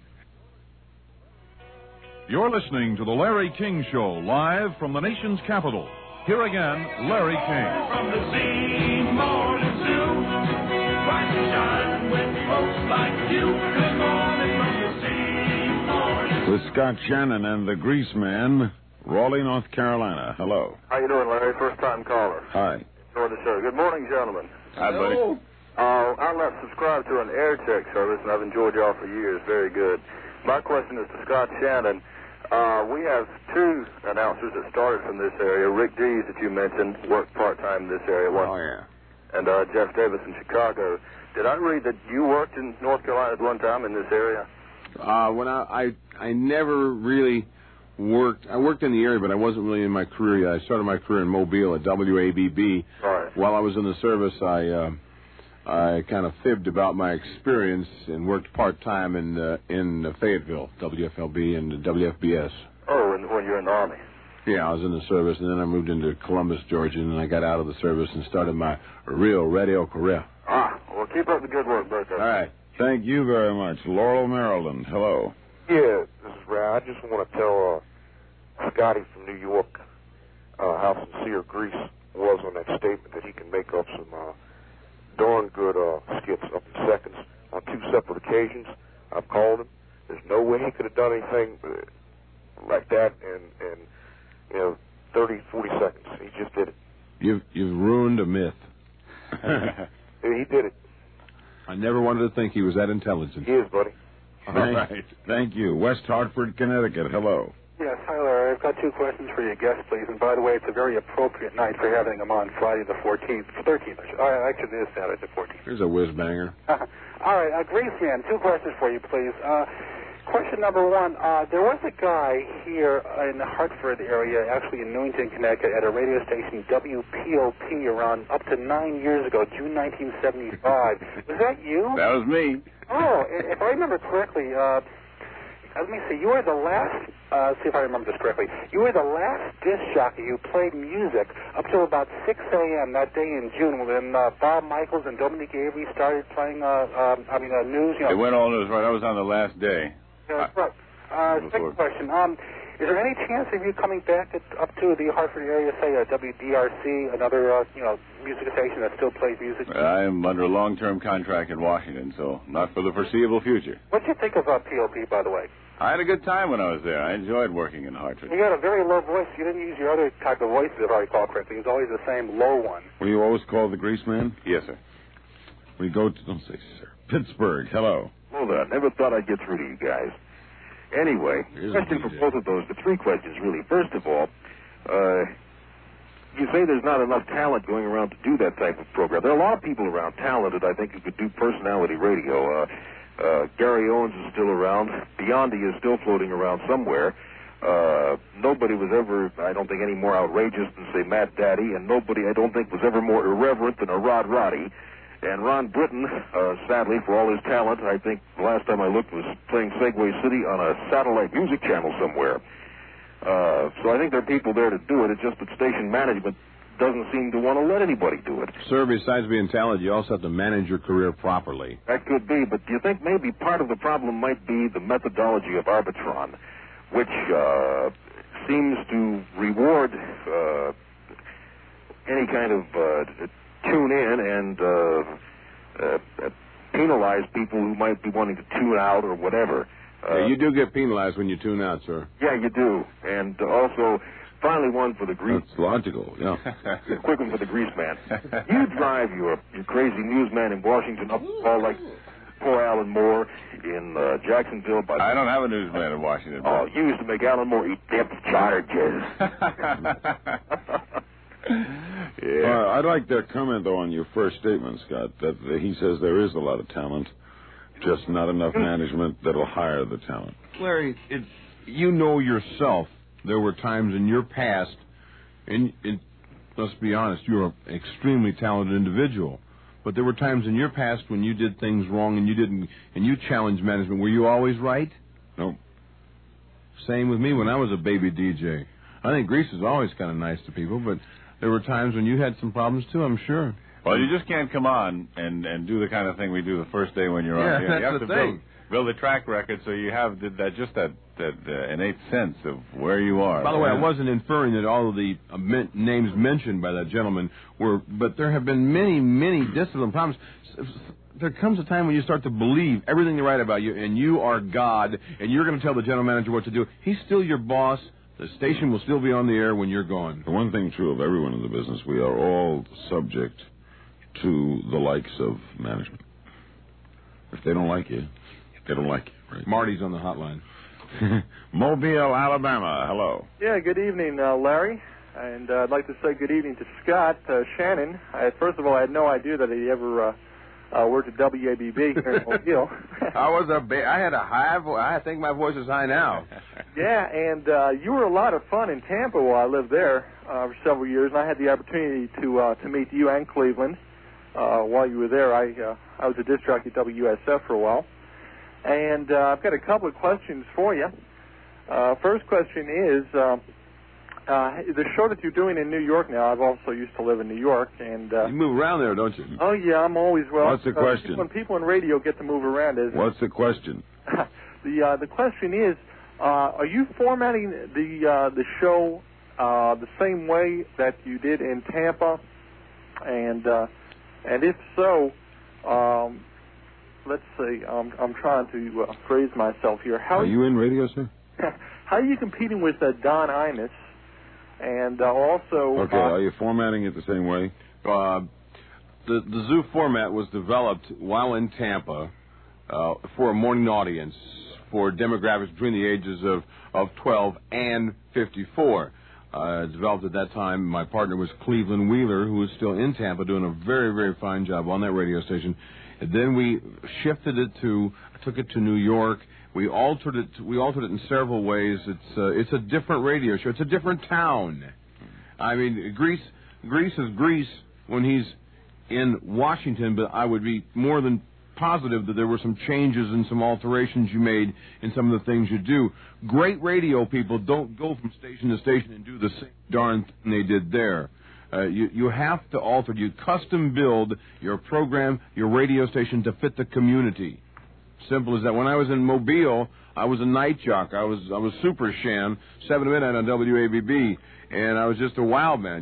You're listening to The Larry King Show, live from the nation's capital. Here again, Larry King. From the scene, morning zoo. Rise and shine with folks like you. Good morning from the scene, morning. With Scott Shannon and the Grease Man, Raleigh, North Carolina. Hello. How you doing, Larry? First-time caller. Hi. Enjoy the show. Good morning, gentlemen. Hi, buddy. I'm not subscribed to an air check service, and I've enjoyed y'all for years. Very good. My question is to Scott Shannon. We have two announcers that started from this area. Rick Dees, that you mentioned, worked part-time in this area. And Jeff Davis in Chicago. Did I read that you worked in North Carolina at one time in this area? When I never really worked. I worked in the area, but I wasn't really in my career yet. I started my career in Mobile at WABB. Right. While I was in the service, I kind of fibbed about my experience and worked part-time in Fayetteville, WFLB and WFBS. Oh, and when you're in the Army. Yeah, I was in the service, and then I moved into Columbus, Georgia, and then I got out of the service and started my real radio career. Well, keep up the good work, both of you. All right. Thank you very much. Laurel, Maryland. Hello. Yeah, this is Ray. I just want to tell Scotty from New York how sincere Grease was on that statement that he can make up some darn good skits up in seconds on two separate occasions. I've called him. There's no way he could have done anything like that in 30, 40 seconds. He just did it. You've ruined a myth. He did it. I never wanted to think he was that intelligent. He is, buddy. All right. Thank you. West Hartford, Connecticut. Hello. Yes, hi, Larry. I've got two questions for your guests, please. And by the way, it's a very appropriate night for having them on Friday the 13th. Actually, it is Saturday the 14th. Here's a whiz-banger. All right, Grease Man, two questions for you, please. Question number one, there was a guy here in the Hartford area, actually in Newington, Connecticut, at a radio station, WPOP, around up to 9 years ago, June 1975. Was that you? That was me. Oh, if I remember correctly, let me see, you were the last, see if I remember this correctly, you were the last disc jockey who played music up till about 6 a.m. that day in June when Bob Michaels and Dominique Avery started playing, news. It went all news, right? I was on the last day. Right. Second question. Is there any chance of you coming back up to the Hartford area, say WDRC, another music station that still plays music? I'm under a long-term contract in Washington, so not for the foreseeable future. What did you think of POP, by the way? I had a good time when I was there. I enjoyed working in Hartford. You had a very low voice. You didn't use your other type of voice, if I recall correctly. It was always the same low one. Were you always called the Grease Man? Yes, sir. We go to, don't say sir, Pittsburgh. Hello. Hold on. Never thought I'd get through to you guys. Anyway, question for both of those. The three questions, really. First of all, you say there's not enough talent going around to do that type of program. There are a lot of people around talented, I think, who could do personality radio. Gary Owens is still around. Biondi is still floating around somewhere. Nobody was ever, I don't think, any more outrageous than, say, Matt Daddy, and nobody, I don't think, was ever more irreverent than a Rod Roddy. And Ron Britton, sadly, for all his talent, I think the last time I looked was playing Segway City on a satellite music channel somewhere. So I think there are people there to do it. It's just that station management doesn't seem to want to let anybody do it. Sir, besides being talented, you also have to manage your career properly. That could be, but do you think maybe part of the problem might be the methodology of Arbitron, which seems to reward any kind of tune in and penalize people who might be wanting to tune out or whatever. Yeah, you do get penalized when you tune out, sir. Yeah, you do. And also, finally, one for the grease. That's logical, yeah. A quick one for the grease man. You drive your crazy newsman in Washington up all like poor Alan Moore in Jacksonville. I don't have a newsman in Washington. Oh, you used to make Alan Moore eat dip charges. Yeah. I'd like to comment, though, on your first statement, Scott, that he says there is a lot of talent, just not enough management that'll hire the talent. Larry, you know yourself, there were times in your past, and let's be honest, you're an extremely talented individual, but there were times in your past when you did things wrong and you challenged management. Were you always right? No. Same with me when I was a baby DJ. I think Grease is always kind of nice to people, but there were times when you had some problems, too, I'm sure. Well, you just can't come on and do the kind of thing we do the first day when you're on here. You have to build a track record so you have that innate sense of where you are. By the way, I wasn't inferring that all of the names mentioned by that gentleman were, but there have been many, many discipline problems. There comes a time when you start to believe everything they write about you, and you are God, and you're going to tell the general manager what to do. He's still your boss. The station will still be on the air when you're gone. The one thing true of everyone in the business, we are all subject to the likes of management. If they don't like you, they don't like you, right? Marty's on the hotline. Mobile, Alabama. Hello. Yeah, good evening, Larry. And I'd like to say good evening to Scott Shannon. First of all, I had no idea that he ever worked at WABB here in Mobile. I had a high voice. I think my voice is high now. Yeah, and you were a lot of fun in Tampa while I lived there for several years, and I had the opportunity to meet you and Cleveland while you were there. I was a disc jockey at WSF for a while. And I've got a couple of questions for you. First question is, the show that you're doing in New York now, I've also used to live in New York. And you move around there, don't you? Oh, yeah, I'm always What's the question? When people in radio get to move around, isn't it? What's the question? The question is, are you formatting the show the same way that you did in Tampa? And if so, let's see. I'm trying to phrase myself here. Are you in radio, sir? How are you competing with Don Imus? And also... Okay, are you formatting it the same way? The Zoo format was developed while in Tampa for a morning audience for demographics between the ages of 12 and 54. Developed at that time. My partner was Cleveland Wheeler, who is still in Tampa, doing a very, very fine job on that radio station. And then we shifted it took it to New York. We altered it in several ways. It's a different radio show. It's a different town. I mean, Grease is Grease when he's in Washington, but I would be more than positive that there were some changes and some alterations you made in some of the things you do. Great radio people don't go from station to station and do the same darn thing they did there. You have to alter. You custom build your program, your radio station to fit the community. Simple as that. When I was in Mobile, I was a night jock. I was Super Shan, 7 to midnight on WABB, and I was just a wild man,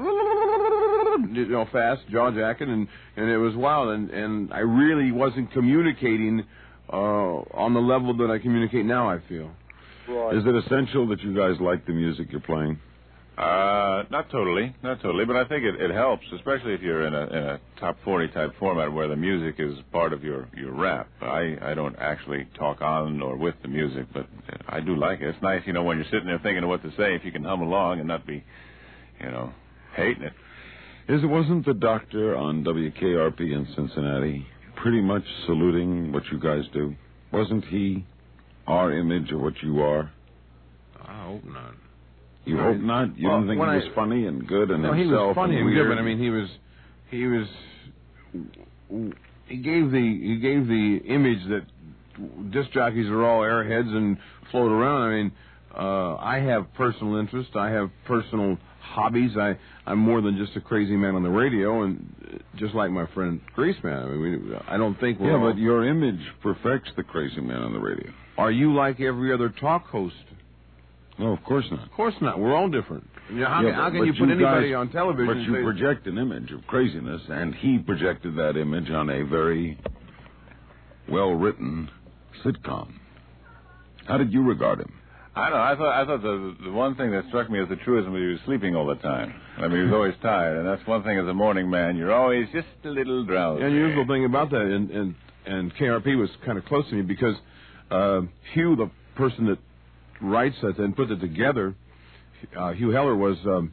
fast, jaw jacking, and it was wild, and I really wasn't communicating on the level that I communicate now, I feel. Right. Is it essential that you guys like the music you're playing? Not totally, but I think it helps, especially if you're in a top 40 type format where the music is part of your rap. I don't actually talk on or with the music, but I do like it. It's nice, when you're sitting there thinking of what to say, if you can hum along and not be, hating it. Wasn't the doctor on WKRP in Cincinnati pretty much saluting what you guys do? Wasn't he our image of what you are? I hope not. You hope not? You don't think he was funny and good and himself? He was funny and weird? good, but I mean, he gave the image that disc jockeys are all airheads and float around. I mean, I have personal interests. I have personal hobbies. I'm more than just a crazy man on the radio, and just like my friend Greaseman. I mean, I don't think we're but your image perfects the crazy man on the radio. Are you like every other talk host? No, of course not. Of course not. We're all different. How can you put anybody on television? But you project an image of craziness, and he projected that image on a very well-written sitcom. How did you regard him? I don't know. I thought the one thing that struck me as the truism was he was sleeping all the time. I mean, he was always tired, and that's one thing as a morning man. You're always just a little drowsy. The unusual thing about that, and KRP was kind of close to me because Hugh, the person that writes that and puts it together, Hugh Heller was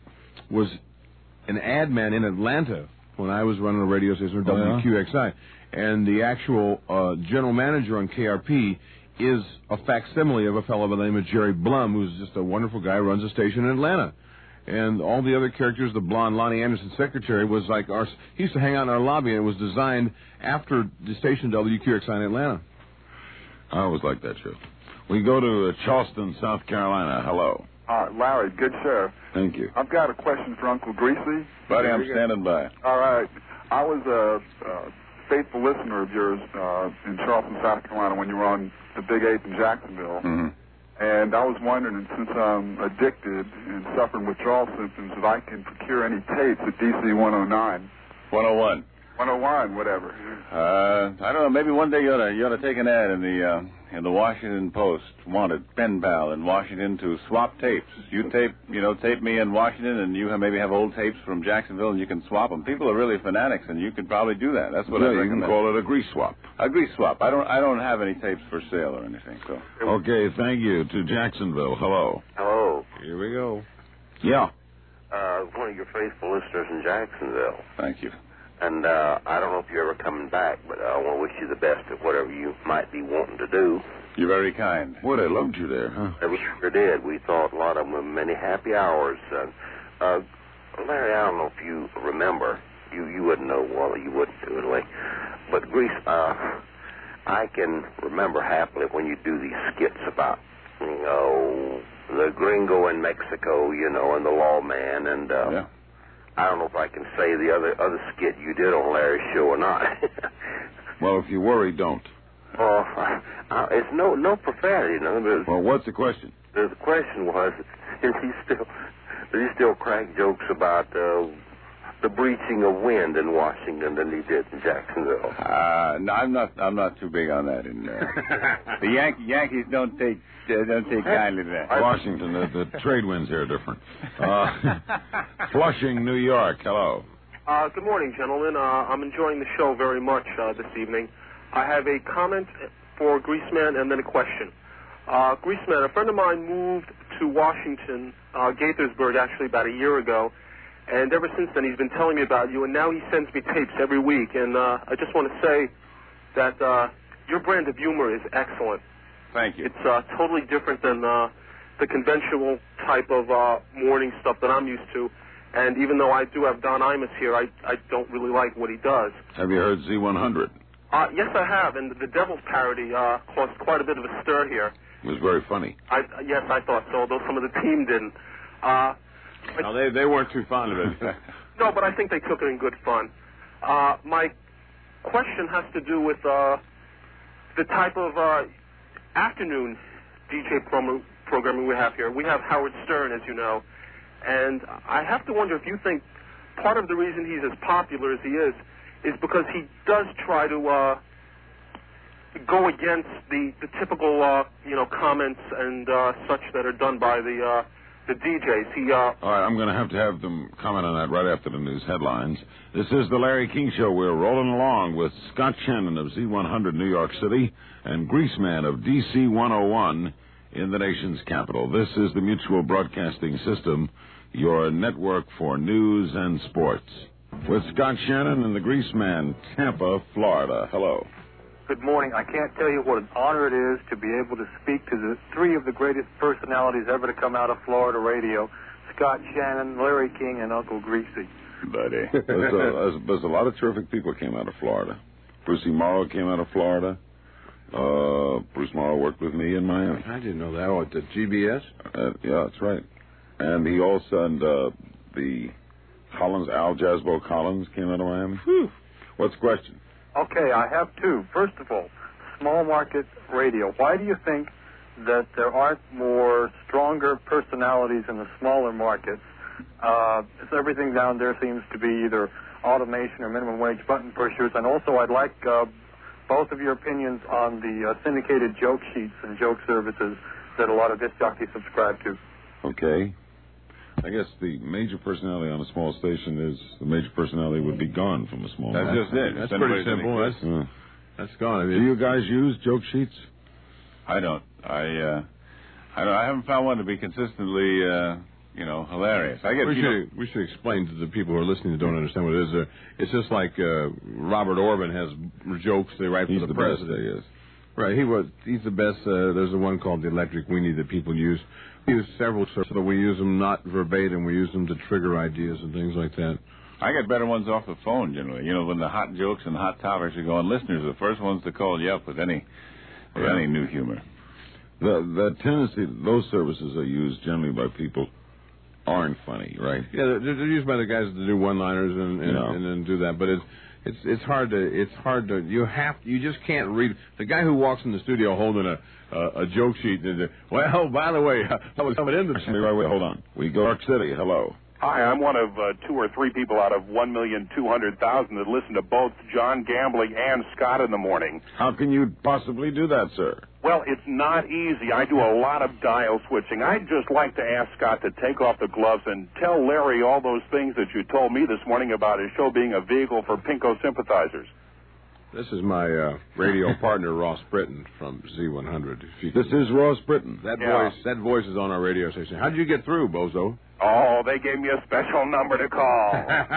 an ad man in Atlanta when I was running a radio station, WQXI, and the actual general manager on KRP is a facsimile of a fellow by the name of Jerry Blum, who's just a wonderful guy, runs a station in Atlanta. And all the other characters, the blonde Lonnie Anderson secretary, was like ours. He used to hang out in our lobby, and it was designed after the station WQXI in Atlanta. I always liked that show. We go to Charleston, South Carolina. Hello. Larry, good show. Thank you. I've got a question for Uncle Greasy. Buddy, I'm standing by. All right. I was a faithful listener of yours in Charleston, South Carolina, when you were on the Big 8 in Jacksonville. Mm-hmm. And I was wondering, since I'm addicted and suffering withdrawal symptoms, if I can procure any tapes at DC 109. 101. 101, whatever. I don't know. Maybe one day you ought to take an ad in the Washington Post. Wanted pen pal in Washington to swap tapes. You tape me in Washington, and you maybe have old tapes from Jacksonville, and you can swap them. People are really fanatics, and you could probably do that. That's what I recommend. You can call it a grease swap. A grease swap. I don't have any tapes for sale or anything. So. Okay, thank you. To Jacksonville. Hello. Hello. Here we go. Yeah. One of your faithful listeners in Jacksonville. Thank you. And I don't know if you're ever coming back, but I want to wish you the best at whatever you might be wanting to do. You're very kind. Boy, they loved you there, huh? We sure did. We thought a lot of them were many happy hours. Larry, I don't know if you remember. You wouldn't know, Wally. You wouldn't do it anyway. But, Grease, I can remember happily when you do these skits about, the gringo in Mexico, and the lawman, and... yeah. I don't know if I can say the other skit you did on Larry's show or not. Well, if you worry, don't. Oh, it's no profanity. Well, what's the question? The question was, does he still crack jokes about the breaching of wind in Washington than he did in Jacksonville? No, I'm not too big on that. The Yankees don't take kindly to that. Washington, the trade winds here are different. Flushing, New York. Hello. Good morning, gentlemen. I'm enjoying the show very much this evening. I have a comment for Greaseman and then a question. Greaseman, a friend of mine moved to Washington, Gaithersburg, actually about a year ago, and ever since then he's been telling me about you, and now he sends me tapes every week, and I just want to say that your brand of humor is excellent. Thank you. It's totally different than the conventional type of morning stuff that I'm used to. And even though I do have Don Imus here, I don't really like what he does. Have you heard Z100? Yes, I have. And the Devil's parody caused quite a bit of a stir here. It was very funny. Yes, I thought so, although some of the team didn't. No, they weren't too fond of it. No, but I think they took it in good fun. My question has to do with the type of afternoon DJ programming we have here. We have Howard Stern, as you know, and I have to wonder if you think part of the reason he's as popular as he is because he does try to go against the typical comments and such that are done by the DJs. All right, I'm going to have them comment on that right after the news headlines. This is the Larry King Show. We're rolling along with Scott Shannon of Z100 New York City and Greaseman of DC 101 in the nation's capital. This is the Mutual Broadcasting System, your network for news and sports. With Scott Shannon and the Greaseman, Tampa, Florida. Hello. Good morning. I can't tell you what an honor it is to be able to speak to the three of the greatest personalities ever to come out of Florida radio, Scott Shannon, Larry King, and Uncle Greasy. Buddy. There's a lot of terrific people came out of Florida. Brucey Morrow came out of Florida. Bruce Morrow worked with me in Miami. I didn't know that. Oh, at the GBS? Yeah, that's right. And he also, the Collins, Al Jasbo Collins came out of Miami. Whew. What's the question? Okay, I have two. First of all, small market radio. Why do you think that there aren't more stronger personalities in the smaller markets? Everything down there seems to be either automation or minimum wage button pushers. And also, I'd like both of your opinions on the syndicated joke sheets and joke services that a lot of disc jockeys subscribe to. Okay. I guess the major personality on a small station is the major personality would be gone from a small. That's just it. That's pretty simple. That's gone. I mean, do you guys use joke sheets? I don't. I haven't found one to be consistently, hilarious. We should explain to the people who are listening who don't understand what it is. It's just like Robert Orban has jokes they write for the president. Best, he is. Right. He's the best. There's the one called the Electric Weenie that people use. We use several, so we use them not verbatim. We use them to trigger ideas and things like that. I get better ones off the phone generally. When the hot jokes and hot topics are going, listeners are the first ones to call you up with any new humor. The tendency, those services are used generally by people aren't funny, right? Yeah, they're used by the guys that do one-liners and then do that. But it's hard to you just can't read. The guy who walks in the studio holding a joke sheet. Well, by the way, I was coming in the Wait, hold on. We go York City. Hello. Hi, I'm one of 2 or 3 people out of 1,200,000 that listen to both John Gambling and Scott in the morning. How can you possibly do that, sir? Well, it's not easy. I do a lot of dial switching. I'd just like to ask Scott to take off the gloves and tell Larry all those things that you told me this morning about his show being a vehicle for Pinko sympathizers. This is my radio partner, Ross Britton from Z100. This is Ross Britton. That voice is on our radio station. How did you get through, Bozo? Oh, they gave me a special number to call.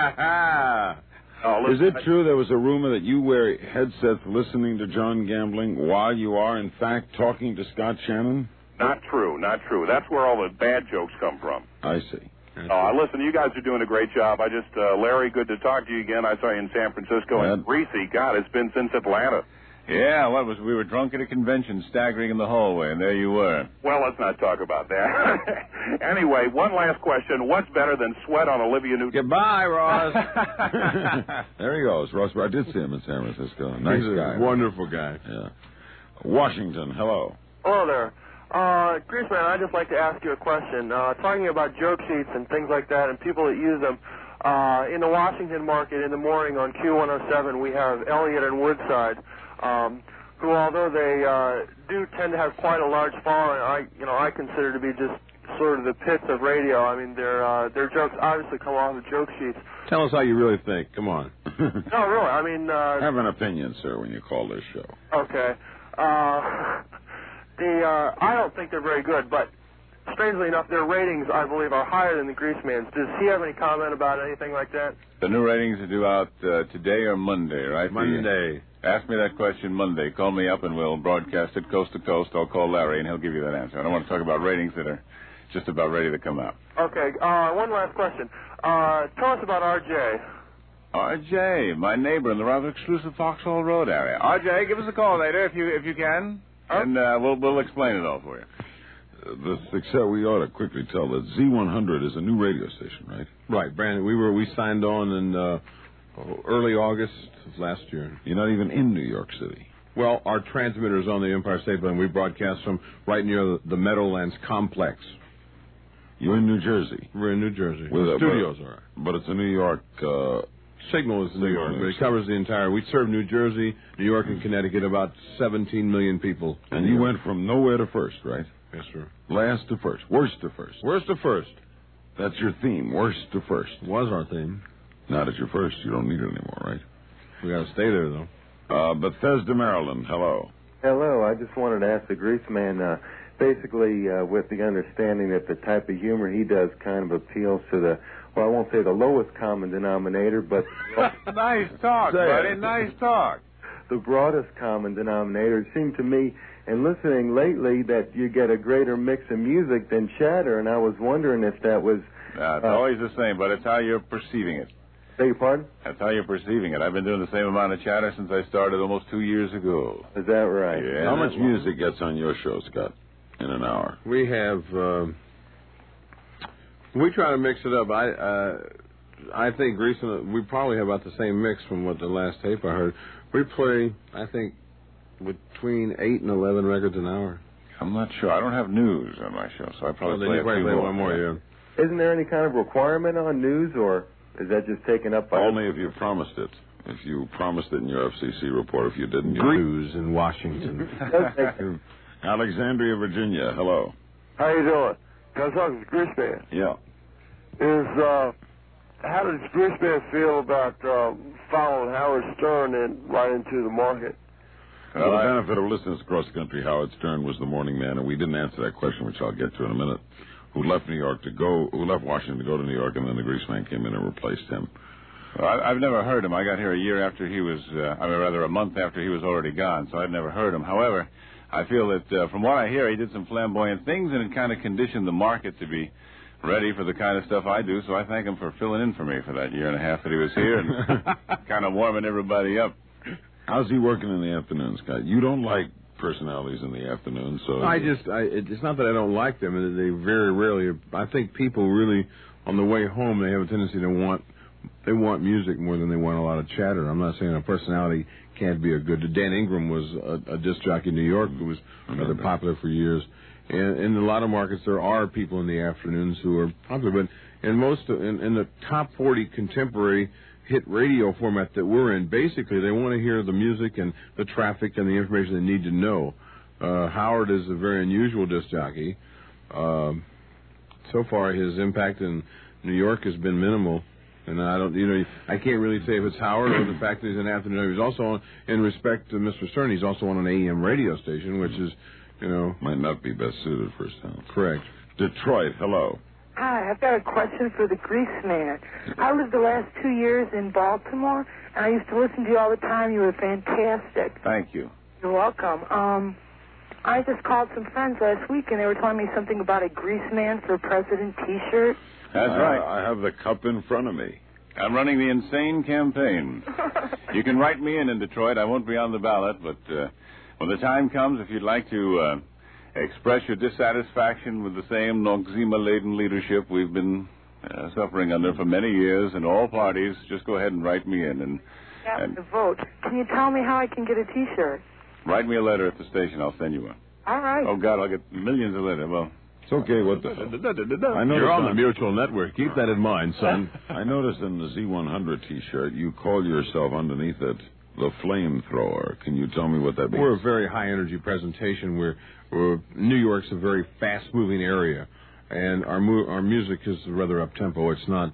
Is it true there was a rumor that you wear headsets listening to John Gambling while you are, in fact, talking to Scott Shannon? Not true. That's where all the bad jokes come from. I see. Listen, you guys are doing a great job. Larry, good to talk to you again. I saw you in San Francisco. And Greasy, God, it's been since Atlanta. Yeah, we were drunk at a convention, staggering in the hallway, and there you were. Well, let's not talk about that. Anyway, one last question. What's better than sweat on Olivia Newton? Goodbye, Ross. There he goes. Ross, I did see him in San Francisco. Nice guy. Wonderful guy. Yeah. Washington, hello. Hello there. Greaseman, I'd just like to ask you a question. Talking about joke sheets and things like that and people that use them, in the Washington market in the morning on Q107, we have Elliott and Woodside, who, although they do tend to have quite a large following, I consider to be just sort of the pits of radio. I mean, their jokes obviously come off of joke sheets. Tell us how you really think. Come on. No, really. I mean, have an opinion, sir, when you call this show. Okay. I don't think they're very good, but strangely enough, their ratings, I believe, are higher than the Greaseman's. Does he have any comment about anything like that? The new ratings are due out today or Monday, right? Monday. Ask me that question Monday. Call me up and we'll broadcast it coast to coast. I'll call Larry and he'll give you that answer. I don't want to talk about ratings that are just about ready to come out. Okay. One last question. Tell us about R.J. R.J., my neighbor in the rather exclusive Foxhall Road area. R.J., give us a call later if you can, and we'll explain it all for you. The success, we ought to quickly tell that Z100 is a new radio station, right? Right, Brandon. We signed on in early August of last year. You're not even in New York City. Well, our transmitter is on the Empire State Building. We broadcast from right near the Meadowlands Complex. You're in New Jersey. We're in New Jersey. The studios are. But it's a New York... Signal is New York, but it covers the entire... We serve New Jersey, New York, and Connecticut, about 17 million people. And you went from nowhere to first, right? Yes, sir. Last to first. Worst to first. Worst to first. That's your theme, worst to first. Was our theme. Not at your first. You don't need it anymore, right? We got to stay there, though. Bethesda, Maryland. Hello. Hello. I just wanted to ask the Greaseman, basically with the understanding that the type of humor he does kind of appeals to the, well, I won't say the lowest common denominator, but... Nice talk, buddy. Nice talk. The broadest common denominator. It seemed to me, in listening lately, that you get a greater mix of music than chatter, and I was wondering if that was... It's always the same, but it's how you're perceiving it. Beg your pardon? That's how you're perceiving it. I've been doing the same amount of chatter since I started almost 2 years ago. Is that right? Yeah. How much music gets on your show, Scott, in an hour? We have... we try to mix it up. I think Greaseman, we probably have about the same mix from what the last tape I heard. We play, I think, between 8 and 11 records an hour. I'm not sure. I don't have news on my show, so I probably play a few more. One more, yeah. Isn't there any kind of requirement on news, or is that just taken up by... Only if you promised it. If you promised it in your FCC report. If you didn't... News in Washington. Alexandria, Virginia. Hello. How you doing? Can I talk to Greaseman? Yeah. How does Greaseman feel about following Howard Stern right into the market? For the benefit of listeners across the country, Howard Stern was the morning man, and we didn't answer that question, which I'll get to in a minute. Who left Washington to go to New York, and then the Greaseman came in and replaced him. Well, I've never heard him. I got here a year after he was, a month after he was already gone, so I'd never heard him. However, I feel that from what I hear, he did some flamboyant things, and it kind of conditioned the market to be ready for the kind of stuff I do, so I thank him for filling in for me for that year and a half that he was here and kind of warming everybody up. How's he working in the afternoon, Scott? You don't like personalities in the afternoon, so... It's not that I don't like them. They very rarely... I think people really, on the way home, they have a tendency to want music more than they want a lot of chatter. I'm not saying a personality can't be a good... Dan Ingram was a disc jockey in New York who was rather popular for years. And in a lot of markets, there are people in the afternoons who are popular. But in the top 40 contemporary hit radio format that we're in, basically they want to hear the music and the traffic and the information they need to know. Howard is a very unusual disc jockey. So far, his impact in New York has been minimal. And I can't really say if it's Howard or the fact that he's an afternoon. He's also in respect to Mr. Stern, he's also on an AM radio station, which is, might not be best suited for his sound. Correct. Detroit, hello. Hi, I've got a question for the Greaseman. I lived the last 2 years in Baltimore, and I used to listen to you all the time. You were fantastic. Thank you. You're welcome. I just called some friends last week, and they were telling me something about a Greaseman for President T-shirt. That's right. I have the cup in front of me. I'm running the insane campaign. You can write me in Detroit. I won't be on the ballot, but when the time comes, if you'd like to express your dissatisfaction with the same Noxema-laden leadership we've been suffering under for many years in all parties, just go ahead and write me in. And the vote. Can you tell me how I can get a T-shirt? Write me a letter at the station. I'll send you one. All right. Oh, God, I'll get millions of letters. Well, it's okay. What the... You're on the Mutual Network. Keep that in mind, son. I noticed in the Z100 T-shirt, you call yourself underneath it the Flamethrower. Can you tell me what that means? We're a very high-energy presentation. New York's a very fast-moving area, and our music is rather up-tempo. It's not...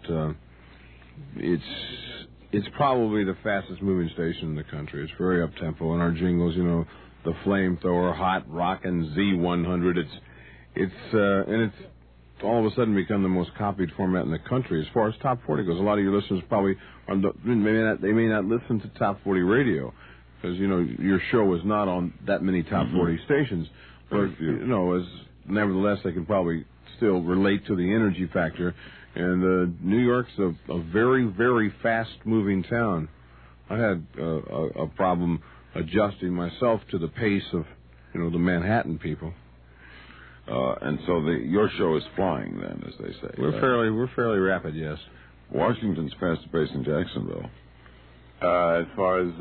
It's probably the fastest-moving station in the country. It's very up-tempo, and our jingles, the Flamethrower, Hot Rockin' Z100. It's all of a sudden become the most copied format in the country as far as top 40 goes. A lot of your listeners probably may not listen to top 40 radio because your show is not on that many top 40 stations. But nevertheless, they can probably still relate to the energy factor. And New York's a very, very fast-moving town. I had a problem adjusting myself to the pace of the Manhattan people. And so your show is flying then, as they say. We're fairly rapid, yes. Washington's fast pace in Jacksonville. As far as,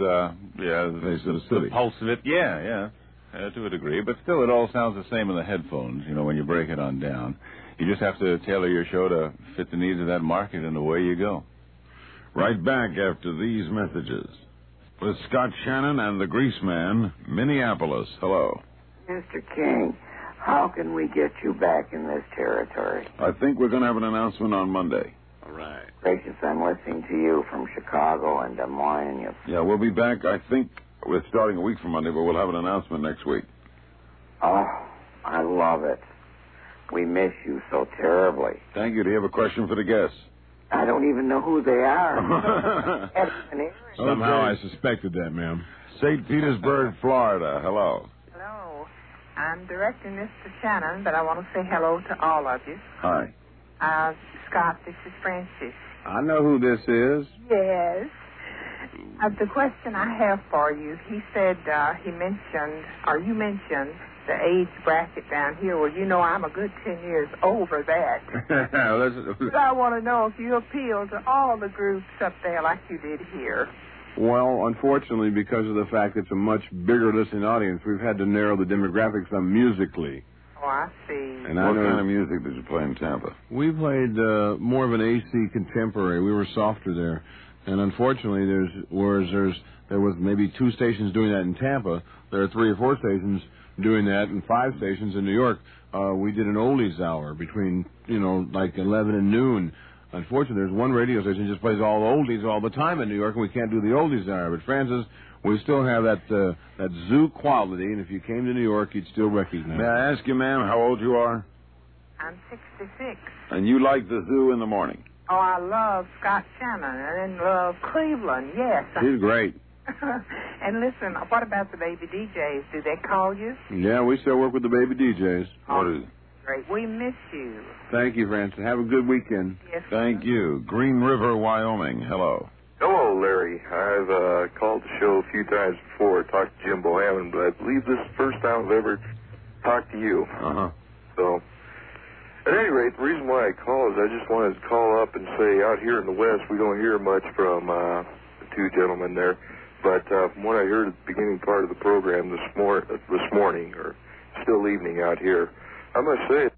the pulse of it, yeah, to a degree. But still, it all sounds the same in the headphones, when you break it on down. You just have to tailor your show to fit the needs of that market, and away you go. Right back after these messages. With Scott Shannon and the Greaseman, Minneapolis. Hello. Mr. King, how can we get you back in this territory? I think we're going to have an announcement on Monday. All right. Gracious, I'm listening to you from Chicago and Des Moines. Yeah, we'll be back. I think we're starting a week from Monday, but we'll have an announcement next week. Oh, I love it. We miss you so terribly. Thank you. Do you have a question for the guests? I don't even know who they are. Somehow I suspected that, ma'am. St. Petersburg, Florida. Hello. Hello. I'm directing this to Shannon, but I want to say hello to all of you. Hi. Scott, this is Francis. I know who this is. Yes. The question I have for you, he said, you mentioned the age bracket down here. Well, I'm a good 10 years over that. But I want to know if you appeal to all the groups up there like you did here. Well, unfortunately, because of the fact it's a much bigger listening audience, we've had to narrow the demographics on musically. Oh, I see. And what kind of music did you play in Tampa? We played more of an AC contemporary. We were softer there. And unfortunately, there was maybe 2 stations doing that in Tampa. There are 3 or 4 stations doing that, and 5 stations in New York. We did an oldies hour between, like 11 and noon. Unfortunately, there's one radio station that just plays all oldies all the time in New York, and we can't do the oldies hour. But Francis, we still have that zoo quality, and if you came to New York, you'd still recognize it. May I ask you, ma'am, how old you are? I'm 66. And you like the zoo in the morning? Oh, I love Scott Shannon and love Cleveland, yes. He's great. And listen, what about the baby DJs? Do they call you? Yeah, we still work with the baby DJs. Great. We miss you. Thank you, Francis. Have a good weekend. Yes. Thank you. Green River, Wyoming. Hello. Hello, Larry. I've called the show a few times before, talked to Jim Bohannon, but I believe this is the first time I've ever talked to you. Uh-huh. So, at any rate, the reason why I called is I just wanted to call up and say out here in the West, we don't hear much from the 2 gentlemen there. But from what I heard at the beginning part of the program this morning, or still evening out here, I must say